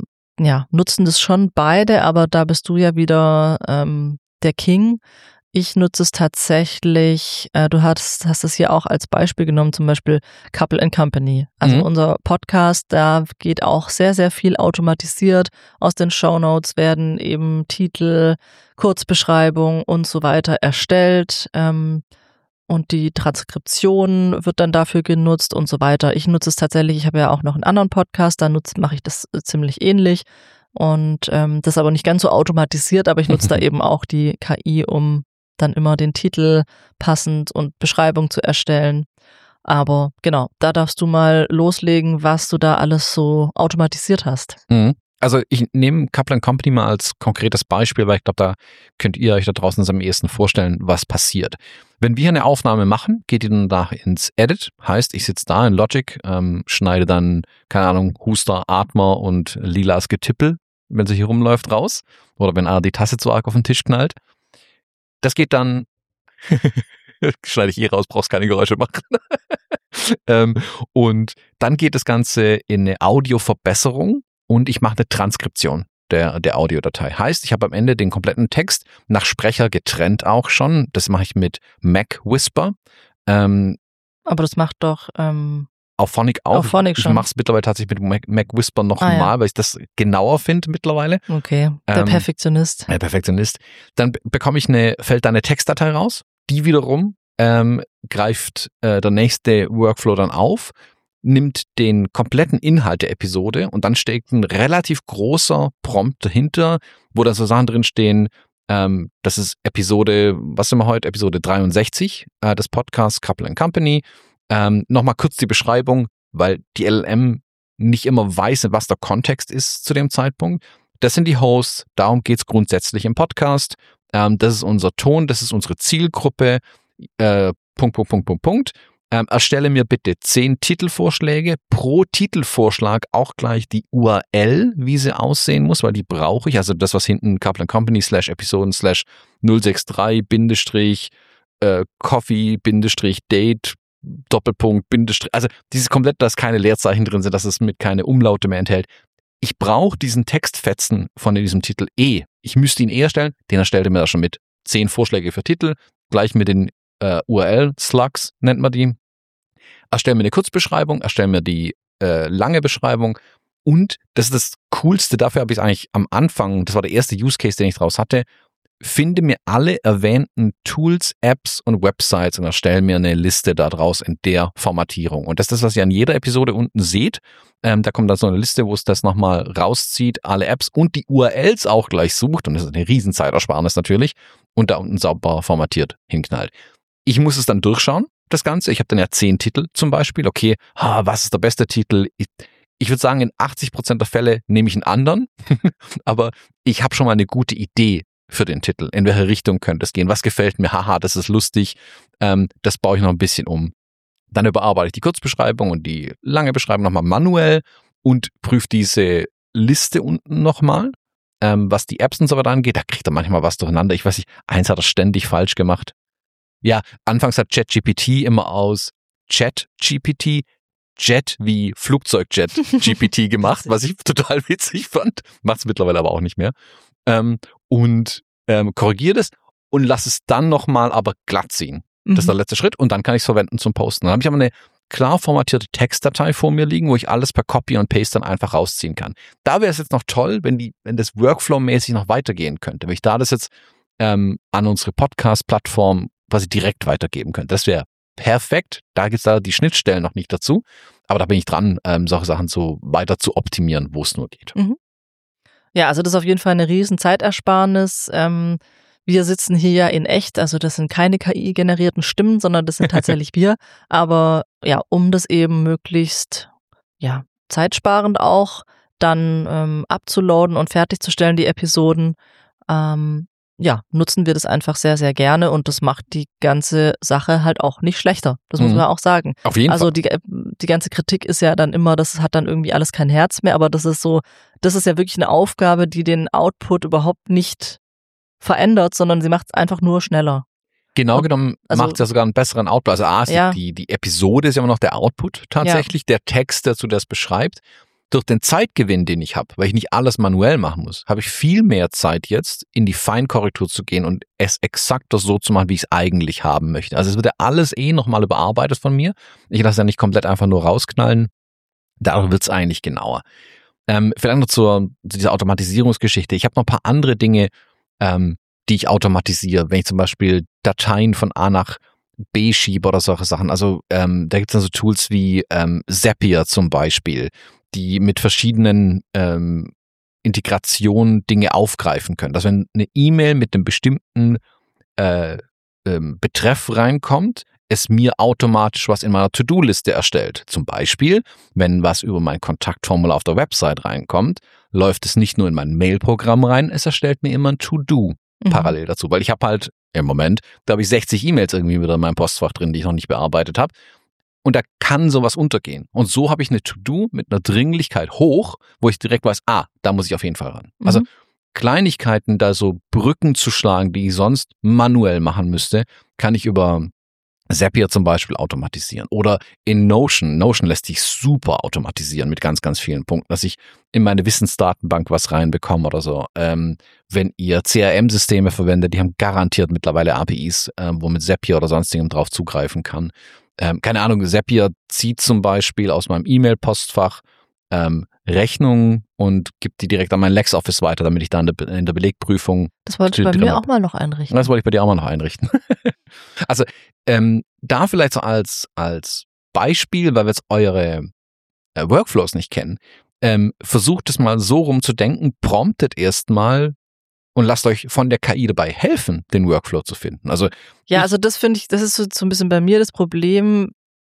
nutzen das schon beide, aber da bist du ja wieder der King. Ich nutze es tatsächlich, du hast es hier auch als Beispiel genommen, zum Beispiel Couple & Company. Also unser Podcast, da geht auch sehr, sehr viel automatisiert. Aus den Shownotes werden eben Titel, Kurzbeschreibung und so weiter erstellt. Und die Transkription wird dann dafür genutzt und so weiter. Ich nutze es tatsächlich, ich habe ja auch noch einen anderen Podcast, da mache ich das ziemlich ähnlich. Und das aber nicht ganz so automatisiert, aber ich nutze da eben auch die KI, um dann immer den Titel passend und Beschreibung zu erstellen. Aber genau, da darfst du mal loslegen, was du da alles so automatisiert hast. Also ich nehme Couple & Company mal als konkretes Beispiel, weil ich glaube, da könnt ihr euch da draußen am ehesten vorstellen, was passiert. Wenn wir eine Aufnahme machen, geht ihr dann da ins Edit, heißt, ich sitze da in Logic, schneide dann, keine Ahnung, Huster, Atmer und lilas Getippel, wenn sie hier rumläuft, raus. Oder wenn einer die Tasse zu arg auf den Tisch knallt. Das geht dann, schneide ich raus, brauchst keine Geräusche machen. Und dann geht das Ganze in eine Audioverbesserung und ich mache eine Transkription der Audiodatei. Heißt, ich habe am Ende den kompletten Text nach Sprecher getrennt auch schon. Das mache ich mit Mac Whisper. Aber das macht doch Auphonic auch. Auphonic ich mache es mittlerweile tatsächlich mit Mac Whisper noch mal, weil ich das genauer finde mittlerweile. Okay, der Perfektionist. Der Perfektionist. Dann fällt da eine Textdatei raus, die wiederum greift der nächste Workflow dann auf, nimmt den kompletten Inhalt der Episode und dann steckt ein relativ großer Prompt dahinter, wo da so Sachen drin stehen, das ist Episode 63 des Podcasts Couple & Company. Nochmal kurz die Beschreibung, weil die LLM nicht immer weiß, was der Kontext ist zu dem Zeitpunkt. das sind die Hosts, darum geht's grundsätzlich im Podcast. Das ist unser Ton, das ist unsere Zielgruppe. Punkt. Erstelle mir bitte 10 Titelvorschläge. Pro Titelvorschlag auch gleich die URL, wie sie aussehen muss, weil die brauche ich. Also das, was hinten Couple & Company /Episoden /063 Coffee Date Doppelpunkt also dieses komplett, dass keine Leerzeichen drin sind, dass es mit keine Umlaute mehr enthält. Ich brauche diesen Textfetzen von diesem Titel Ich müsste ihn erstellen, den erstellte mir da schon mit 10 Vorschläge für Titel, gleich mit den URL-Slugs nennt man die. Erstell mir eine Kurzbeschreibung, erstell mir die lange Beschreibung und das ist das Coolste, dafür habe ich es eigentlich am Anfang, das war der erste Use Case, den ich draus hatte, finde mir alle erwähnten Tools, Apps und Websites und erstelle mir eine Liste daraus in der Formatierung. Und das ist das, was ihr an jeder Episode unten seht. Da kommt dann so eine Liste, wo es das nochmal rauszieht, alle Apps und die URLs auch gleich sucht. Und das ist eine riesen Zeitersparnis natürlich. Und da unten sauber formatiert hinknallt. Ich muss es dann durchschauen, das Ganze. Ich habe dann ja 10 Titel zum Beispiel. Okay, was ist der beste Titel? Ich würde sagen, in 80% der Fälle nehme ich einen anderen. Aber ich habe schon mal eine gute Idee für den Titel. In welche Richtung könnte es gehen? Was gefällt mir? Haha, das ist lustig. Das baue ich noch ein bisschen um. Dann überarbeite ich die Kurzbeschreibung und die lange Beschreibung nochmal manuell und prüfe diese Liste unten nochmal. Was die Apps und so weiter angeht, da kriegt er manchmal was durcheinander. Ich weiß nicht, eins hat er ständig falsch gemacht. Ja, anfangs hat ChatGPT immer aus ChatGPT Jet wie Flugzeugjet GPT gemacht, was ich total witzig fand. Macht es mittlerweile aber auch nicht mehr. Korrigiere das und lass es dann nochmal aber glatt ziehen. Das ist der letzte Schritt und dann kann ich es verwenden zum Posten. Dann habe ich aber eine klar formatierte Textdatei vor mir liegen, wo ich alles per Copy und Paste dann einfach rausziehen kann. Da wäre es jetzt noch toll, wenn das Workflow-mäßig noch weitergehen könnte. Wenn ich da das jetzt an unsere Podcast-Plattform quasi direkt weitergeben könnte. Das wäre perfekt. Da gibt es da die Schnittstellen noch nicht dazu. Aber da bin ich dran, solche Sachen so weiter zu optimieren, wo es nur geht. Ja, also das ist auf jeden Fall eine riesen Zeitersparnis. Wir sitzen hier ja in echt, also das sind keine KI-generierten Stimmen, sondern das sind tatsächlich wir. Aber ja, um das eben möglichst zeitsparend auch dann abzuladen und fertigzustellen, die Episoden, nutzen wir das einfach sehr, sehr gerne und das macht die ganze Sache halt auch nicht schlechter. Das muss man auch sagen. Auf jeden Fall. Also die ganze Kritik ist ja dann immer, das hat dann irgendwie alles kein Herz mehr, aber das ist ja wirklich eine Aufgabe, die den Output überhaupt nicht verändert, sondern sie macht es einfach nur schneller. Genau genommen macht es ja sogar einen besseren Output. Also die Episode ist ja immer noch der Output tatsächlich, der Text dazu, das beschreibt. Durch den Zeitgewinn, den ich habe, weil ich nicht alles manuell machen muss, habe ich viel mehr Zeit jetzt, in die Feinkorrektur zu gehen und es exakt so zu machen, wie ich es eigentlich haben möchte. Also es wird ja alles nochmal überarbeitet von mir. Ich lasse ja nicht komplett einfach nur rausknallen. Dadurch wird es eigentlich genauer. Vielleicht noch zu dieser Automatisierungsgeschichte. Ich habe noch ein paar andere Dinge, die ich automatisiere. Wenn ich zum Beispiel Dateien von A nach B schiebe oder solche Sachen. Also da gibt es dann so Tools wie Zapier zum Beispiel, die mit verschiedenen Integrationen Dinge aufgreifen können. Dass wenn eine E-Mail mit einem bestimmten Betreff reinkommt, es mir automatisch was in meiner To-Do-Liste erstellt. Zum Beispiel, wenn was über mein Kontaktformular auf der Website reinkommt, läuft es nicht nur in mein Mail-Programm rein, es erstellt mir immer ein To-Do parallel dazu. Weil ich habe halt im Moment, da habe ich 60 E-Mails irgendwie wieder in meinem Postfach drin, die ich noch nicht bearbeitet habe. Und da kann sowas untergehen. Und so habe ich eine To-Do mit einer Dringlichkeit hoch, wo ich direkt weiß, da muss ich auf jeden Fall ran. Also Kleinigkeiten, da so Brücken zu schlagen, die ich sonst manuell machen müsste, kann ich über Zapier zum Beispiel automatisieren. Oder in Notion. Notion lässt sich super automatisieren mit ganz, ganz vielen Punkten, dass ich in meine Wissensdatenbank was reinbekomme oder so. Wenn ihr CRM-Systeme verwendet, die haben garantiert mittlerweile APIs, wo mit Zapier oder sonstigem drauf zugreifen kann. Keine Ahnung, Zapier zieht zum Beispiel aus meinem E-Mail-Postfach Rechnungen und gibt die direkt an mein LexOffice weiter, damit ich da in der Belegprüfung... Das wollte ich bei mir auch mal noch einrichten. Das wollte ich bei dir auch mal noch einrichten. Also da vielleicht so als Beispiel, weil wir jetzt eure Workflows nicht kennen, versucht es mal so rumzudenken, promptet erstmal und lasst euch von der KI dabei helfen, den Workflow zu finden. Also das finde ich, das ist so ein bisschen bei mir das Problem,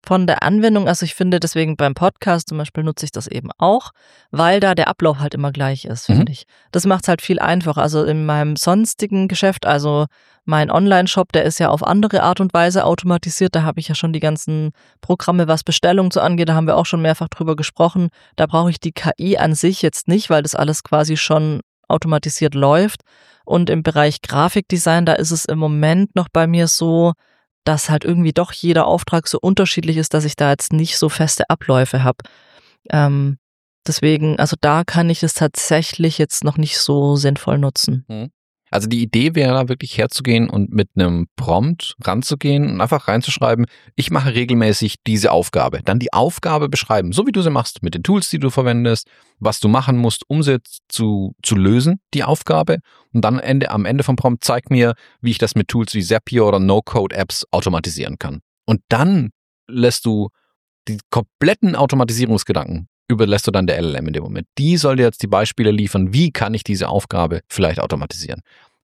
Von der Anwendung, also ich finde deswegen beim Podcast zum Beispiel nutze ich das eben auch, weil da der Ablauf halt immer gleich ist, finde ich. Das macht es halt viel einfacher. Also in meinem sonstigen Geschäft, also mein Online-Shop, der ist ja auf andere Art und Weise automatisiert. Da habe ich ja schon die ganzen Programme, was Bestellung so angeht, da haben wir auch schon mehrfach drüber gesprochen. Da brauche ich die KI an sich jetzt nicht, weil das alles quasi schon automatisiert läuft. Und im Bereich Grafikdesign, da ist es im Moment noch bei mir so, dass halt irgendwie doch jeder Auftrag so unterschiedlich ist, dass ich da jetzt nicht so feste Abläufe habe. Deswegen, also da kann ich es tatsächlich jetzt noch nicht so sinnvoll nutzen. Also die Idee wäre da wirklich herzugehen und mit einem Prompt ranzugehen und einfach reinzuschreiben, ich mache regelmäßig diese Aufgabe. Dann die Aufgabe beschreiben, so wie du sie machst, mit den Tools, die du verwendest, was du machen musst, um sie zu lösen, die Aufgabe. Und dann am Ende vom Prompt zeig mir, wie ich das mit Tools wie Zapier oder No-Code-Apps automatisieren kann. Und dann lässt du die kompletten Automatisierungsgedanken überlässt du dann der LLM in dem Moment. Die soll dir jetzt die Beispiele liefern, wie kann ich diese Aufgabe vielleicht automatisieren.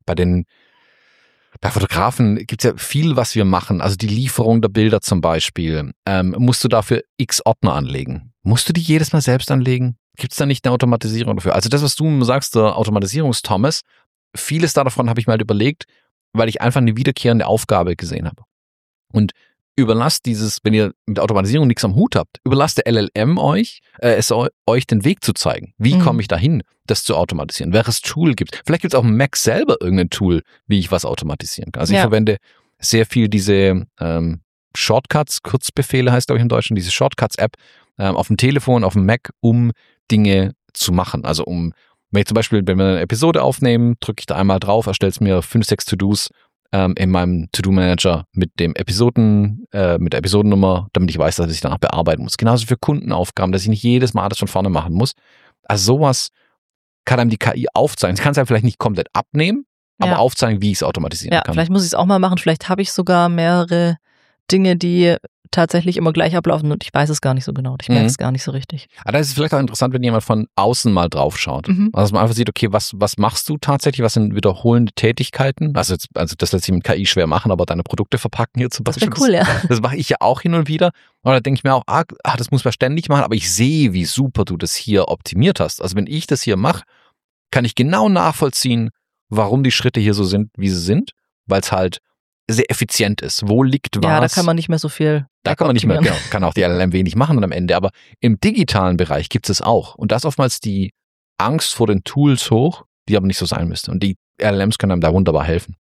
Bei Fotografen gibt es ja viel, was wir machen. Also die Lieferung der Bilder zum Beispiel. Musst du dafür x Ordner anlegen? Musst du die jedes Mal selbst anlegen? Gibt es da nicht eine Automatisierung dafür? Also das, was du sagst, der Automatisierungs-Thomas, vieles davon habe ich mir halt überlegt, weil ich einfach eine wiederkehrende Aufgabe gesehen habe. Und überlasst wenn ihr mit Automatisierung nichts am Hut habt, überlasst der LLM euch den Weg zu zeigen. Wie komme ich dahin, das zu automatisieren? Welches Tool gibt es? Vielleicht gibt es auf dem Mac selber irgendein Tool, wie ich was automatisieren kann. Also ich verwende sehr viel diese Shortcuts, Kurzbefehle heißt glaube ich in Deutschland, diese Shortcuts-App auf dem Telefon, auf dem Mac, um Dinge zu machen. Also wenn ich zum Beispiel, wenn wir eine Episode aufnehmen, drücke ich da einmal drauf, erstellt es mir 5, 6 To-Dos in meinem To-Do-Manager mit der Episodennummer, damit ich weiß, dass ich danach bearbeiten muss. Genauso für Kundenaufgaben, dass ich nicht jedes Mal das von vorne machen muss. Also sowas kann einem die KI aufzeigen. Sie kann es einem vielleicht nicht komplett abnehmen, aber aufzeigen, wie ich es automatisieren kann. Ja, vielleicht muss ich es auch mal machen. Vielleicht habe ich sogar mehrere Dinge, die tatsächlich immer gleich ablaufen und ich weiß es gar nicht so genau. Ich merke es gar nicht so richtig. Aber da ist es vielleicht auch interessant, wenn jemand von außen mal drauf schaut. Also dass man einfach sieht, okay, was machst du tatsächlich? Was sind wiederholende Tätigkeiten? Also das lässt sich mit KI schwer machen, aber deine Produkte verpacken hier zum Beispiel. Das wäre cool, ja. Das mache ich ja auch hin und wieder. Und da denke ich mir auch, das muss man ständig machen, aber ich sehe, wie super du das hier optimiert hast. Also wenn ich das hier mache, kann ich genau nachvollziehen, warum die Schritte hier so sind, wie sie sind, weil es halt sehr effizient ist. Wo liegt was? Ja, da kann man nicht mehr so viel. Da kann man nicht mehr, genau, kann auch die LLM wenig machen und am Ende. Aber im digitalen Bereich gibt es auch. Und da ist oftmals die Angst vor den Tools hoch, die aber nicht so sein müsste. Und die LLMs können einem da wunderbar helfen.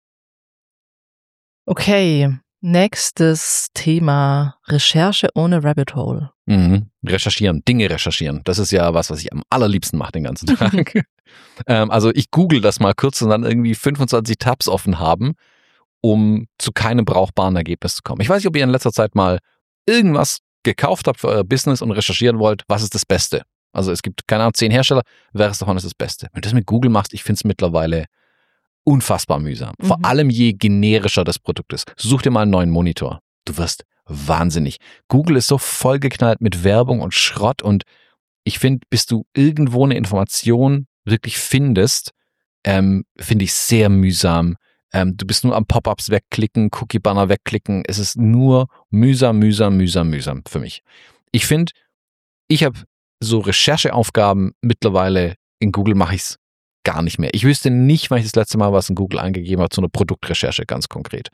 Okay, nächstes Thema. Recherche ohne Rabbit Hole. Recherchieren, Dinge recherchieren. Das ist ja was ich am allerliebsten mache den ganzen Tag. Also ich google das mal kurz und dann irgendwie 25 Tabs offen haben, um zu keinem brauchbaren Ergebnis zu kommen. Ich weiß nicht, ob ihr in letzter Zeit mal irgendwas gekauft habt für euer Business und recherchieren wollt, was ist das Beste? Also es gibt, keine Ahnung, 10 Hersteller, welches davon ist das Beste? Wenn du das mit Google machst, ich finde es mittlerweile unfassbar mühsam. Vor allem je generischer das Produkt ist. Such dir mal einen neuen Monitor. Du wirst wahnsinnig. Google ist so vollgeknallt mit Werbung und Schrott und ich finde, bis du irgendwo eine Information wirklich findest, finde ich sehr mühsam. Du bist nur am Pop-ups wegklicken, Cookie-Banner wegklicken. Es ist nur mühsam für mich. Ich finde, ich habe so Rechercheaufgaben mittlerweile, in Google mache ich es gar nicht mehr. Ich wüsste nicht, wann ich das letzte Mal was in Google eingegeben habe, so eine Produktrecherche ganz konkret.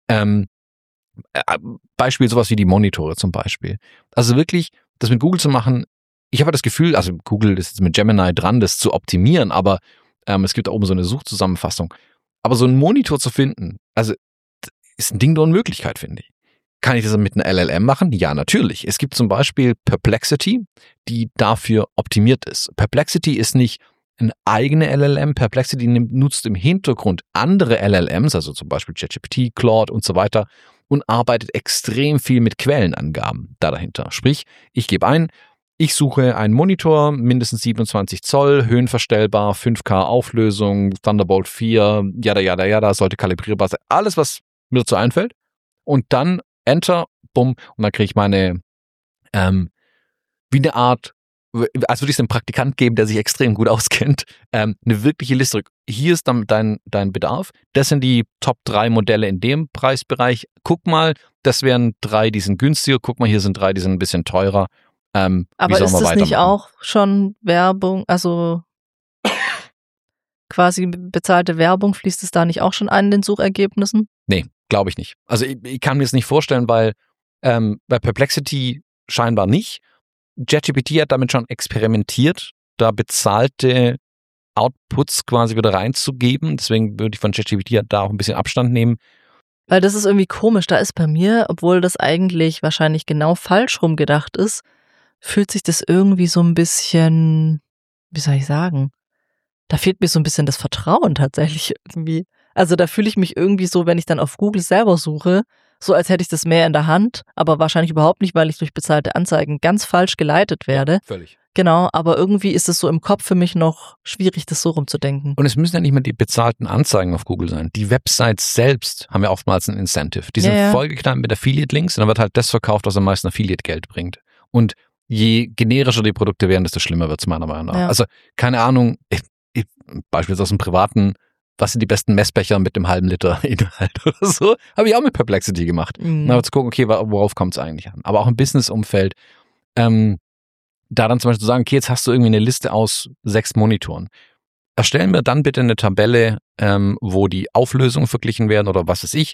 Beispiel sowas wie die Monitore zum Beispiel. Also wirklich, das mit Google zu machen, ich habe das Gefühl, also Google ist jetzt mit Gemini dran, das zu optimieren, aber es gibt da oben so eine Suchzusammenfassung. Aber so einen Monitor zu finden, also ist ein Ding der Unmöglichkeit, finde ich. Kann ich das mit einer LLM machen? Ja, natürlich. Es gibt zum Beispiel Perplexity, die dafür optimiert ist. Perplexity ist nicht eine eigene LLM. Perplexity nutzt im Hintergrund andere LLMs, also zum Beispiel ChatGPT, Claude und so weiter, und arbeitet extrem viel mit Quellenangaben da dahinter. Sprich, ich gebe ein, ich suche einen Monitor, mindestens 27 Zoll, höhenverstellbar, 5K Auflösung, Thunderbolt 4, jada, sollte kalibrierbar sein. Alles, was mir dazu einfällt. Und dann Enter, bumm, und dann kriege ich meine, wie eine Art als würde ich es einem Praktikant geben, der sich extrem gut auskennt, eine wirkliche Liste. Hier ist dann dein Bedarf. Das sind die Top 3 Modelle in dem Preisbereich. Guck mal, das wären 3, die sind günstiger. Guck mal, hier sind 3, die sind ein bisschen teurer. Aber ist das nicht auch schon Werbung, also quasi bezahlte Werbung, fließt es da nicht auch schon ein in den Suchergebnissen? Nee, glaube ich nicht. Also ich kann mir das nicht vorstellen, weil bei Perplexity scheinbar nicht. ChatGPT hat damit schon experimentiert, da bezahlte Outputs quasi wieder reinzugeben. Deswegen würde ich von ChatGPT da auch ein bisschen Abstand nehmen. Weil das ist irgendwie komisch. Da ist bei mir, obwohl das eigentlich wahrscheinlich genau falsch rum gedacht ist, fühlt sich das irgendwie so ein bisschen, wie soll ich sagen, da fehlt mir so ein bisschen das Vertrauen tatsächlich irgendwie. Also da fühle ich mich irgendwie so, wenn ich dann auf Google selber suche, so als hätte ich das mehr in der Hand, aber wahrscheinlich überhaupt nicht, weil ich durch bezahlte Anzeigen ganz falsch geleitet werde. Ja, völlig. Genau, aber irgendwie ist es so im Kopf für mich noch schwierig, das so rumzudenken. Und es müssen ja nicht mehr die bezahlten Anzeigen auf Google sein. Die Websites selbst haben ja oftmals ein Incentive. Die sind vollgeknallt mit Affiliate-Links und dann wird halt das verkauft, was am meisten Affiliate-Geld bringt. Und je generischer die Produkte werden, desto schlimmer wird es meiner Meinung nach. Ja. Also keine Ahnung, beispielsweise aus dem Privaten, was sind die besten Messbecher mit dem halben Liter Inhalt oder so, habe ich auch mit Perplexity gemacht. Aber zu gucken, okay, worauf kommt es eigentlich an? Aber auch im Business-Umfeld, da dann zum Beispiel zu sagen, okay, jetzt hast du irgendwie eine Liste aus 6 Monitoren. Erstellen wir dann bitte eine Tabelle, wo die Auflösungen verglichen werden oder was weiß ich,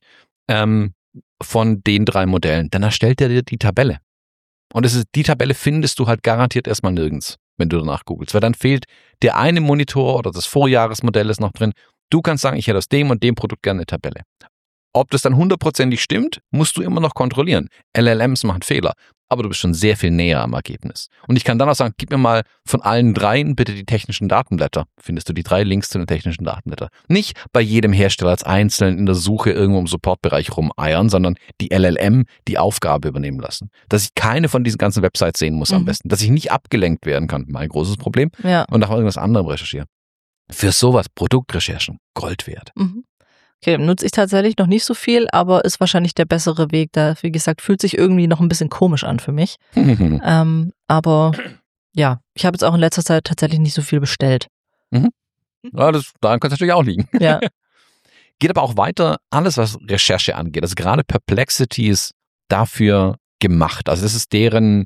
von den 3 Modellen. Dann erstellt er dir die Tabelle. Und die Tabelle findest du halt garantiert erstmal nirgends, wenn du danach googelst. Weil dann fehlt der eine Monitor oder das Vorjahresmodell ist noch drin. Du kannst sagen, ich hätte aus dem und dem Produkt gerne eine Tabelle. Ob das dann 100%ig stimmt, musst du immer noch kontrollieren. LLMs machen Fehler, aber du bist schon sehr viel näher am Ergebnis. Und ich kann dann auch sagen, gib mir mal von allen 3 bitte die technischen Datenblätter. Findest du die 3 Links zu den technischen Datenblättern. Nicht bei jedem Hersteller als einzeln in der Suche irgendwo im Supportbereich rumeiern, sondern die LLM die Aufgabe übernehmen lassen. Dass ich keine von diesen ganzen Websites sehen muss am besten. Dass ich nicht abgelenkt werden kann, mein großes Problem. Ja. Und nach irgendwas anderem recherchieren. Für sowas, Produktrecherchen, Gold wert. Okay, nutze ich tatsächlich noch nicht so viel, aber ist wahrscheinlich der bessere Weg. Da, wie gesagt, fühlt sich irgendwie noch ein bisschen komisch an für mich. Aber ja, ich habe jetzt auch in letzter Zeit tatsächlich nicht so viel bestellt. Ja, daran kann es natürlich auch liegen. Ja. Geht aber auch weiter, alles was Recherche angeht. Also gerade Perplexity ist dafür gemacht. Also das ist deren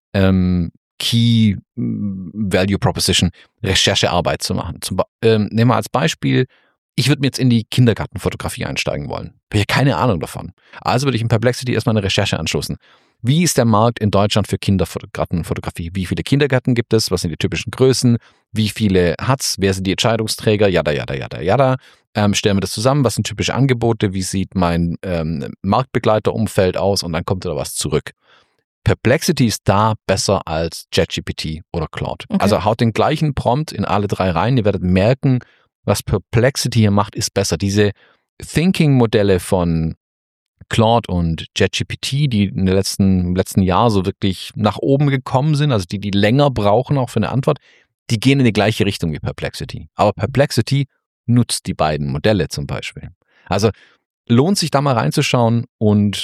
Key Value Proposition, Recherchearbeit zu machen. Nehmen wir als Beispiel, ich würde mir jetzt in die Kindergartenfotografie einsteigen wollen. Ich habe keine Ahnung davon. Also würde ich in Perplexity erstmal eine Recherche anstoßen. Wie ist der Markt in Deutschland für Kindergartenfotografie? Wie viele Kindergärten gibt es? Was sind die typischen Größen? Wie viele hat's? Wer sind die Entscheidungsträger? Jada. Stellen wir das zusammen. Was sind typische Angebote? Wie sieht mein Marktbegleiterumfeld aus? Und dann kommt da was zurück. Perplexity ist da besser als ChatGPT oder Claude. Okay. Also haut den gleichen Prompt in alle 3 rein. Ihr werdet merken, was Perplexity hier macht, ist besser. Diese Thinking-Modelle von Claude und ChatGPT, die im letzten Jahr so wirklich nach oben gekommen sind, also die länger brauchen auch für eine Antwort, die gehen in die gleiche Richtung wie Perplexity. Aber Perplexity nutzt die beiden Modelle zum Beispiel. Also lohnt sich da mal reinzuschauen und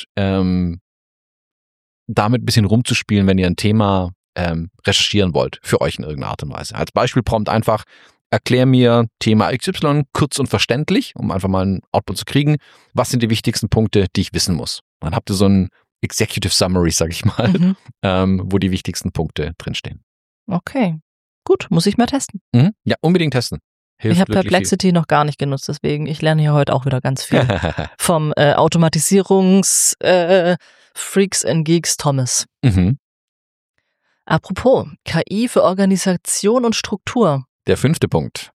damit ein bisschen rumzuspielen, wenn ihr ein Thema recherchieren wollt, für euch in irgendeiner Art und Weise. Als Beispiel Prompt einfach, erklär mir Thema XY kurz und verständlich, um einfach mal einen Output zu kriegen. Was sind die wichtigsten Punkte, die ich wissen muss? Dann habt ihr so ein Executive Summary, sag ich mal, wo die wichtigsten Punkte drinstehen. Okay, gut, muss ich mal testen. Ja, unbedingt testen. Hilft ich habe Perplexity noch gar nicht genutzt, deswegen ich lerne hier heute auch wieder ganz viel vom Automatisierungs-Freaks and Geeks Thomas. Apropos, KI für Organisation und Struktur. Der 5. Punkt.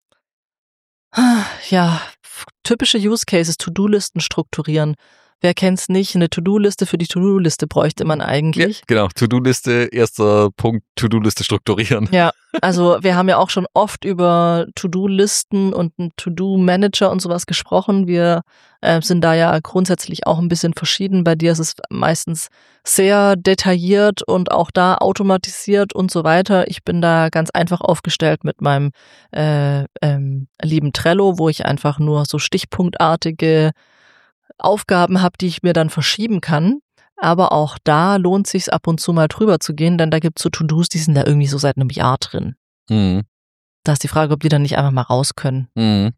Ja, typische Use Cases, To-Do-Listen strukturieren. Wer kennt's nicht? Eine To-Do-Liste für die To-Do-Liste bräuchte man eigentlich. Ja, genau, To-Do-Liste, erster Punkt, To-Do-Liste strukturieren. Ja, also wir haben ja auch schon oft über To-Do-Listen und einen To-Do-Manager und sowas gesprochen. Wir sind da ja grundsätzlich auch ein bisschen verschieden. Bei dir ist es meistens sehr detailliert und auch da automatisiert und so weiter. Ich bin da ganz einfach aufgestellt mit meinem lieben Trello, wo ich einfach nur so stichpunktartige Aufgaben habe, die ich mir dann verschieben kann. Aber auch da lohnt sich ab und zu mal drüber zu gehen, denn da gibt es so To-Dos, die sind da irgendwie so seit einem Jahr drin. Mhm. Da ist die Frage, ob die dann nicht einfach mal raus können.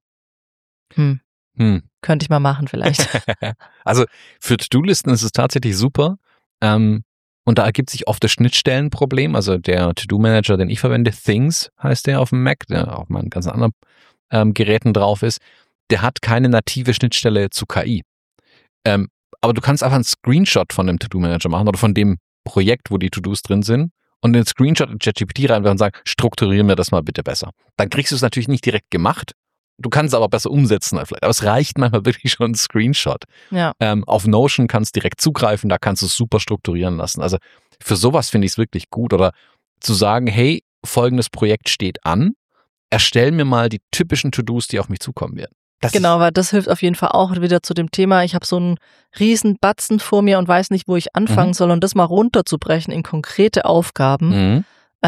Könnte ich mal machen vielleicht. Also für To-Do-Listen ist es tatsächlich super. Und da ergibt sich oft das Schnittstellenproblem. Also der To-Do-Manager, den ich verwende, Things heißt der auf dem Mac, der auf meinen ganzen anderen Geräten drauf ist, der hat keine native Schnittstelle zu KI. Aber du kannst einfach einen Screenshot von dem To-Do-Manager machen oder von dem Projekt, wo die To-Dos drin sind und den Screenshot in ChatGPT reinwerfen und sagen, strukturieren wir das mal bitte besser. Dann kriegst du es natürlich nicht direkt gemacht. Du kannst es aber besser umsetzen vielleicht. Aber es reicht manchmal wirklich schon ein Screenshot. Ja. Auf Notion kannst du direkt zugreifen, da kannst du es super strukturieren lassen. Also für sowas finde ich es wirklich gut. Oder zu sagen, hey, folgendes Projekt steht an, erstell mir mal die typischen To-Dos, die auf mich zukommen werden. Genau, weil das hilft auf jeden Fall auch wieder zu dem Thema, ich habe so einen riesen Batzen vor mir und weiß nicht, wo ich anfangen soll und das mal runterzubrechen in konkrete Aufgaben,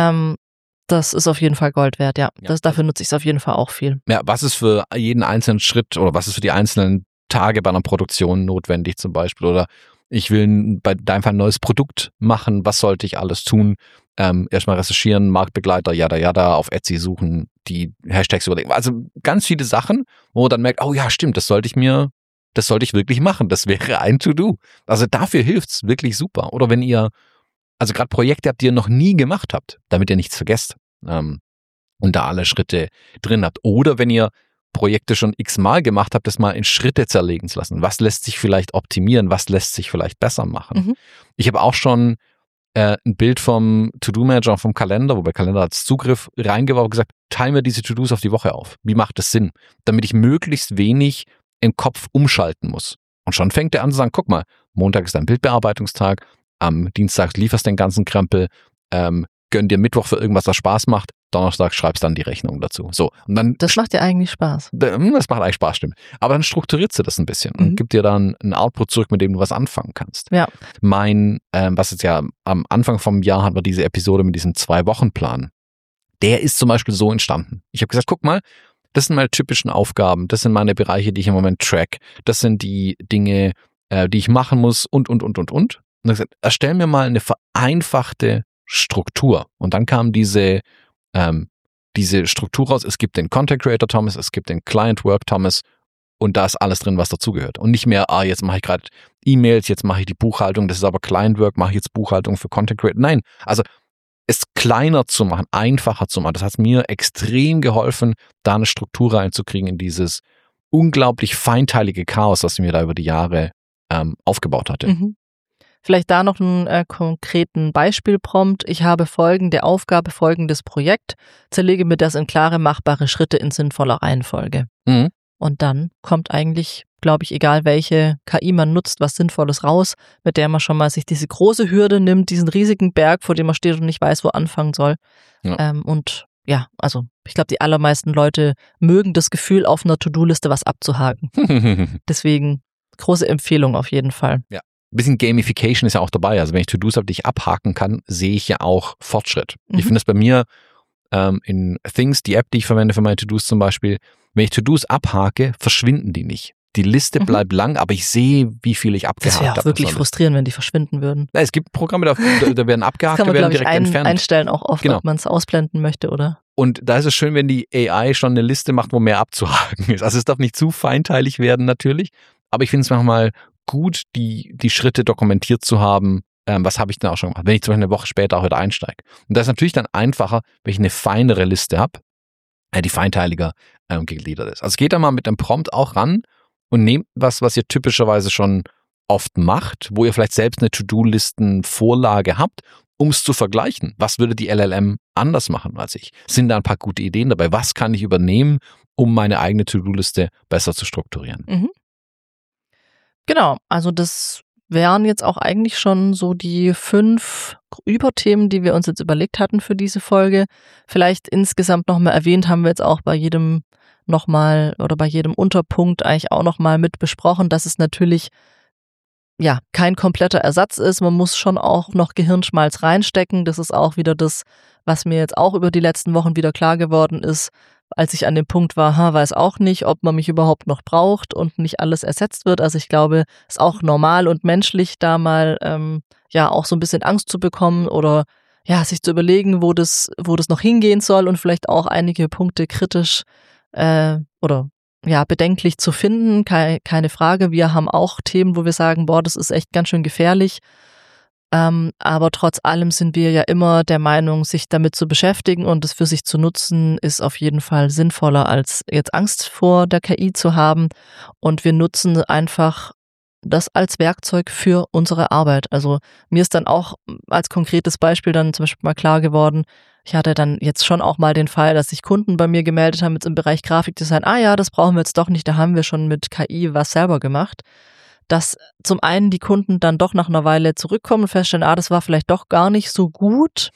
das ist auf jeden Fall Gold wert, ja. Dafür nutze ich es auf jeden Fall auch viel. Ja, was ist für jeden einzelnen Schritt oder was ist für die einzelnen Tage bei einer Produktion notwendig zum Beispiel? Oder ich will bei deinem Fall ein neues Produkt machen, was sollte ich alles tun? Erstmal recherchieren, Marktbegleiter, yada, auf Etsy suchen, die Hashtags überlegen. Also ganz viele Sachen, wo man dann merkt, oh ja, stimmt, das sollte ich wirklich machen. Das wäre ein To-Do. Also dafür hilft's wirklich super. Oder wenn ihr, also gerade Projekte habt, die ihr noch nie gemacht habt, damit ihr nichts vergesst und da alle Schritte drin habt. Oder wenn ihr Projekte schon x-mal gemacht habt, das mal in Schritte zerlegen zu lassen. Was lässt sich vielleicht optimieren? Was lässt sich vielleicht besser machen? Ich habe auch schon ein Bild vom To-Do-Manager vom Kalender, wobei Kalender als Zugriff reingeworfen und gesagt, teile mir diese To-Dos auf die Woche auf. Wie macht das Sinn? Damit ich möglichst wenig im Kopf umschalten muss. Und schon fängt er an zu sagen, guck mal, Montag ist dein Bildbearbeitungstag, am Dienstag lieferst den ganzen Krempel, gönn dir Mittwoch für irgendwas, was Spaß macht, Donnerstag schreibst dann die Rechnung dazu. So, und dann das macht dir eigentlich Spaß. Das macht eigentlich Spaß, stimmt. Aber dann strukturiert sie das ein bisschen und gibt dir dann einen Output zurück, mit dem du was anfangen kannst. Ja. Was jetzt ja am Anfang vom Jahr hatten wir diese Episode mit diesem 2-Wochen-Plan. Der ist zum Beispiel so entstanden. Ich habe gesagt, guck mal, das sind meine typischen Aufgaben, das sind meine Bereiche, die ich im Moment track, das sind die Dinge, die ich machen muss und. Und dann habe ich gesagt, erstell mir mal eine vereinfachte Struktur. Und dann kam diese Struktur raus. Es gibt den Content Creator Thomas, es gibt den Client Work Thomas und da ist alles drin, was dazugehört. Und nicht mehr, jetzt mache ich gerade E-Mails, jetzt mache ich die Buchhaltung, das ist aber Client Work, mache ich jetzt Buchhaltung für Content Creator. Nein, also es kleiner zu machen, einfacher zu machen. Das hat mir extrem geholfen, da eine Struktur reinzukriegen in dieses unglaublich feinteilige Chaos, das ich mir da über die Jahre aufgebaut hatte. Vielleicht da noch einen konkreten Beispielprompt. Ich habe folgende Aufgabe, folgendes Projekt, zerlege mir das in klare, machbare Schritte in sinnvoller Reihenfolge. Und dann kommt eigentlich, glaube ich, egal welche KI man nutzt, was Sinnvolles raus, mit der man schon mal sich diese große Hürde nimmt, diesen riesigen Berg, vor dem man steht und nicht weiß, wo anfangen soll. Ja. Und ja, also ich glaube, die allermeisten Leute mögen das Gefühl, auf einer To-Do-Liste was abzuhaken. Deswegen große Empfehlung auf jeden Fall. Ja. Ein bisschen Gamification ist ja auch dabei. Also wenn ich To-Dos habe, die ich abhaken kann, sehe ich ja auch Fortschritt. Ich finde es bei mir in Things, die App, die ich verwende für meine To-Dos zum Beispiel, wenn ich To-Dos abhake, verschwinden die nicht. Die Liste bleibt lang, aber ich sehe, wie viel ich abgehakt habe. Das wäre auch wirklich frustrierend, wenn die verschwinden würden. Ja, es gibt Programme, da werden abgehakt, das kann man, werden direkt entfernt. Einstellen auch oft, ob man es ausblenden möchte, oder? Und da ist es schön, wenn die AI schon eine Liste macht, wo mehr abzuhaken ist. Also es darf nicht zu feinteilig werden natürlich, aber ich finde es manchmal gut, die Schritte dokumentiert zu haben, was habe ich denn auch schon gemacht, wenn ich zum Beispiel eine Woche später auch wieder einsteige. Und das ist natürlich dann einfacher, wenn ich eine feinere Liste habe, die feinteiliger gegliedert ist. Also geht da mal mit einem Prompt auch ran und nehmt was ihr typischerweise schon oft macht, wo ihr vielleicht selbst eine To-Do-Listen-Vorlage habt, um es zu vergleichen. Was würde die LLM anders machen als ich? Sind da ein paar gute Ideen dabei? Was kann ich übernehmen, um meine eigene To-Do-Liste besser zu strukturieren? Genau, also das wären jetzt auch eigentlich schon so die 5 Überthemen, die wir uns jetzt überlegt hatten für diese Folge. Vielleicht insgesamt nochmal erwähnt, haben wir jetzt auch bei jedem nochmal oder bei jedem Unterpunkt eigentlich auch nochmal mit besprochen, dass es natürlich ja kein kompletter Ersatz ist. Man muss schon auch noch Gehirnschmalz reinstecken. Das ist auch wieder das, was mir jetzt auch über die letzten Wochen wieder klar geworden ist. als ich an dem Punkt war, weiß auch nicht, ob man mich überhaupt noch braucht und nicht alles ersetzt wird. Also ich glaube, es ist auch normal und menschlich, da mal auch so ein bisschen Angst zu bekommen oder sich zu überlegen, wo das noch hingehen soll und vielleicht auch einige Punkte kritisch bedenklich zu finden. Keine Frage. Wir haben auch Themen, wo wir sagen, das ist echt ganz schön gefährlich. Aber trotz allem sind wir ja immer der Meinung, sich damit zu beschäftigen und es für sich zu nutzen, ist auf jeden Fall sinnvoller, als jetzt Angst vor der KI zu haben. Und wir nutzen einfach das als Werkzeug für unsere Arbeit. Also mir ist dann auch als konkretes Beispiel dann zum Beispiel mal klar geworden, ich hatte dann jetzt schon auch mal den Fall, dass sich Kunden bei mir gemeldet haben jetzt im Bereich Grafikdesign, das brauchen wir jetzt doch nicht, da haben wir schon mit KI was selber gemacht. Dass zum einen die Kunden dann doch nach einer Weile zurückkommen und feststellen, das war vielleicht doch gar nicht so gut.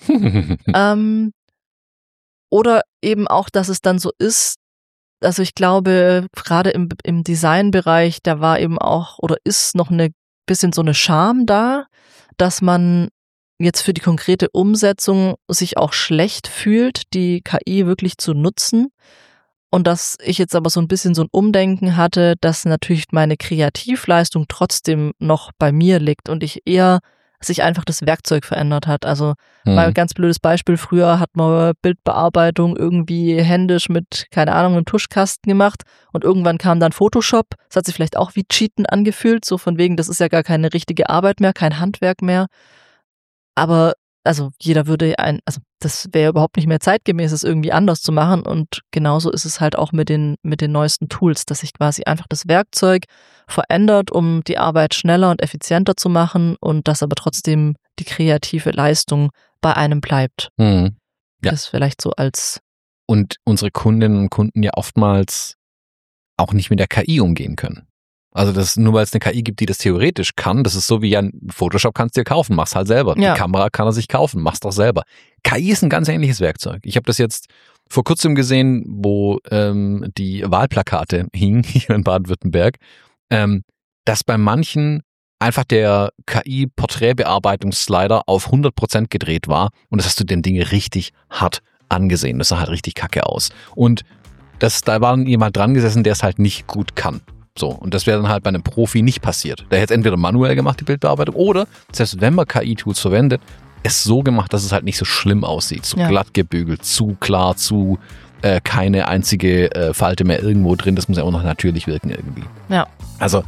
Oder eben auch, dass es dann so ist, also ich glaube, gerade im Designbereich, da war eben auch oder ist noch ein bisschen so eine Scham da, dass man jetzt für die konkrete Umsetzung sich auch schlecht fühlt, die KI wirklich zu nutzen. Und dass ich jetzt aber so ein bisschen so ein Umdenken hatte, dass natürlich meine Kreativleistung trotzdem noch bei mir liegt und sich einfach das Werkzeug verändert hat. Also mal ein ganz blödes Beispiel, früher hat man Bildbearbeitung irgendwie händisch mit, keine Ahnung, einem Tuschkasten gemacht und irgendwann kam dann Photoshop. Das hat sich vielleicht auch wie Cheaten angefühlt, so von wegen, das ist ja gar keine richtige Arbeit mehr, kein Handwerk mehr. Aber also jeder würde das wäre überhaupt nicht mehr zeitgemäß, es irgendwie anders zu machen und genauso ist es halt auch mit den neuesten Tools, dass sich quasi einfach das Werkzeug verändert, um die Arbeit schneller und effizienter zu machen und dass aber trotzdem die kreative Leistung bei einem bleibt. Ja. Das vielleicht so als... Und unsere Kundinnen und Kunden ja oftmals auch nicht mit der KI umgehen können. Also das nur weil es eine KI gibt, die das theoretisch kann, das ist so wie Photoshop kannst du dir kaufen, mach's halt selber. Ja. Die Kamera kann er sich kaufen, mach's doch selber. KI ist ein ganz ähnliches Werkzeug. Ich habe das jetzt vor kurzem gesehen, wo die Wahlplakate hingen hier in Baden-Württemberg, dass bei manchen einfach der KI-Porträtbearbeitungsslider auf 100% gedreht war und das hast du dem Ding richtig hart angesehen. Das sah halt richtig kacke aus. Und da war jemand dran gesessen, der es halt nicht gut kann. So, und das wäre dann halt bei einem Profi nicht passiert. Der hätte es entweder manuell gemacht, die Bildbearbeitung, oder selbst wenn man KI-Tools verwendet, es so gemacht, dass es halt nicht so schlimm aussieht. So glatt gebügelt, zu klar, keine einzige Falte mehr irgendwo drin. Das muss ja auch noch natürlich wirken irgendwie. Ja. Also,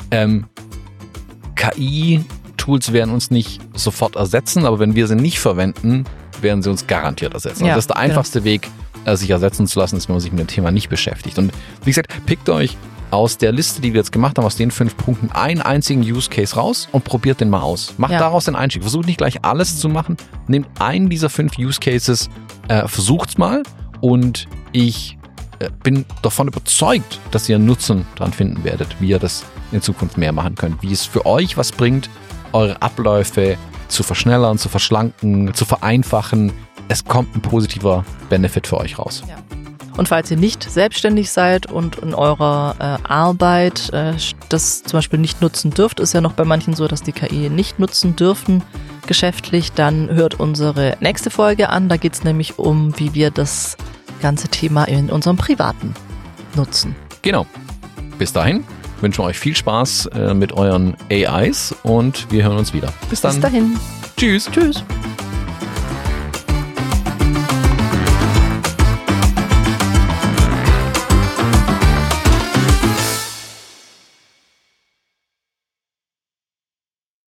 KI-Tools werden uns nicht sofort ersetzen, aber wenn wir sie nicht verwenden, werden sie uns garantiert ersetzen. Ja, und das ist der einfachste Weg, sich ersetzen zu lassen, ist, wenn man sich mit dem Thema nicht beschäftigt. Und wie gesagt, pickt euch aus der Liste, die wir jetzt gemacht haben, aus den 5 Punkten, einen einzigen Use Case raus und probiert den mal aus. Macht daraus den Einstieg. Versucht nicht gleich alles zu machen. Nehmt einen dieser 5 Use Cases, versucht's mal und ich bin davon überzeugt, dass ihr einen Nutzen dran finden werdet, wie ihr das in Zukunft mehr machen könnt, wie es für euch was bringt, eure Abläufe zu verschnellern, zu verschlanken, zu vereinfachen. Es kommt ein positiver Benefit für euch raus. Ja. Und falls ihr nicht selbstständig seid und in eurer Arbeit das zum Beispiel nicht nutzen dürft, ist ja noch bei manchen so, dass die KI nicht nutzen dürfen geschäftlich, dann hört unsere nächste Folge an. Da geht es nämlich um, wie wir das ganze Thema in unserem Privaten nutzen. Genau. Bis dahin wünschen wir euch viel Spaß mit euren AIs und wir hören uns wieder. Bis dann. Bis dahin. Tschüss. Tschüss.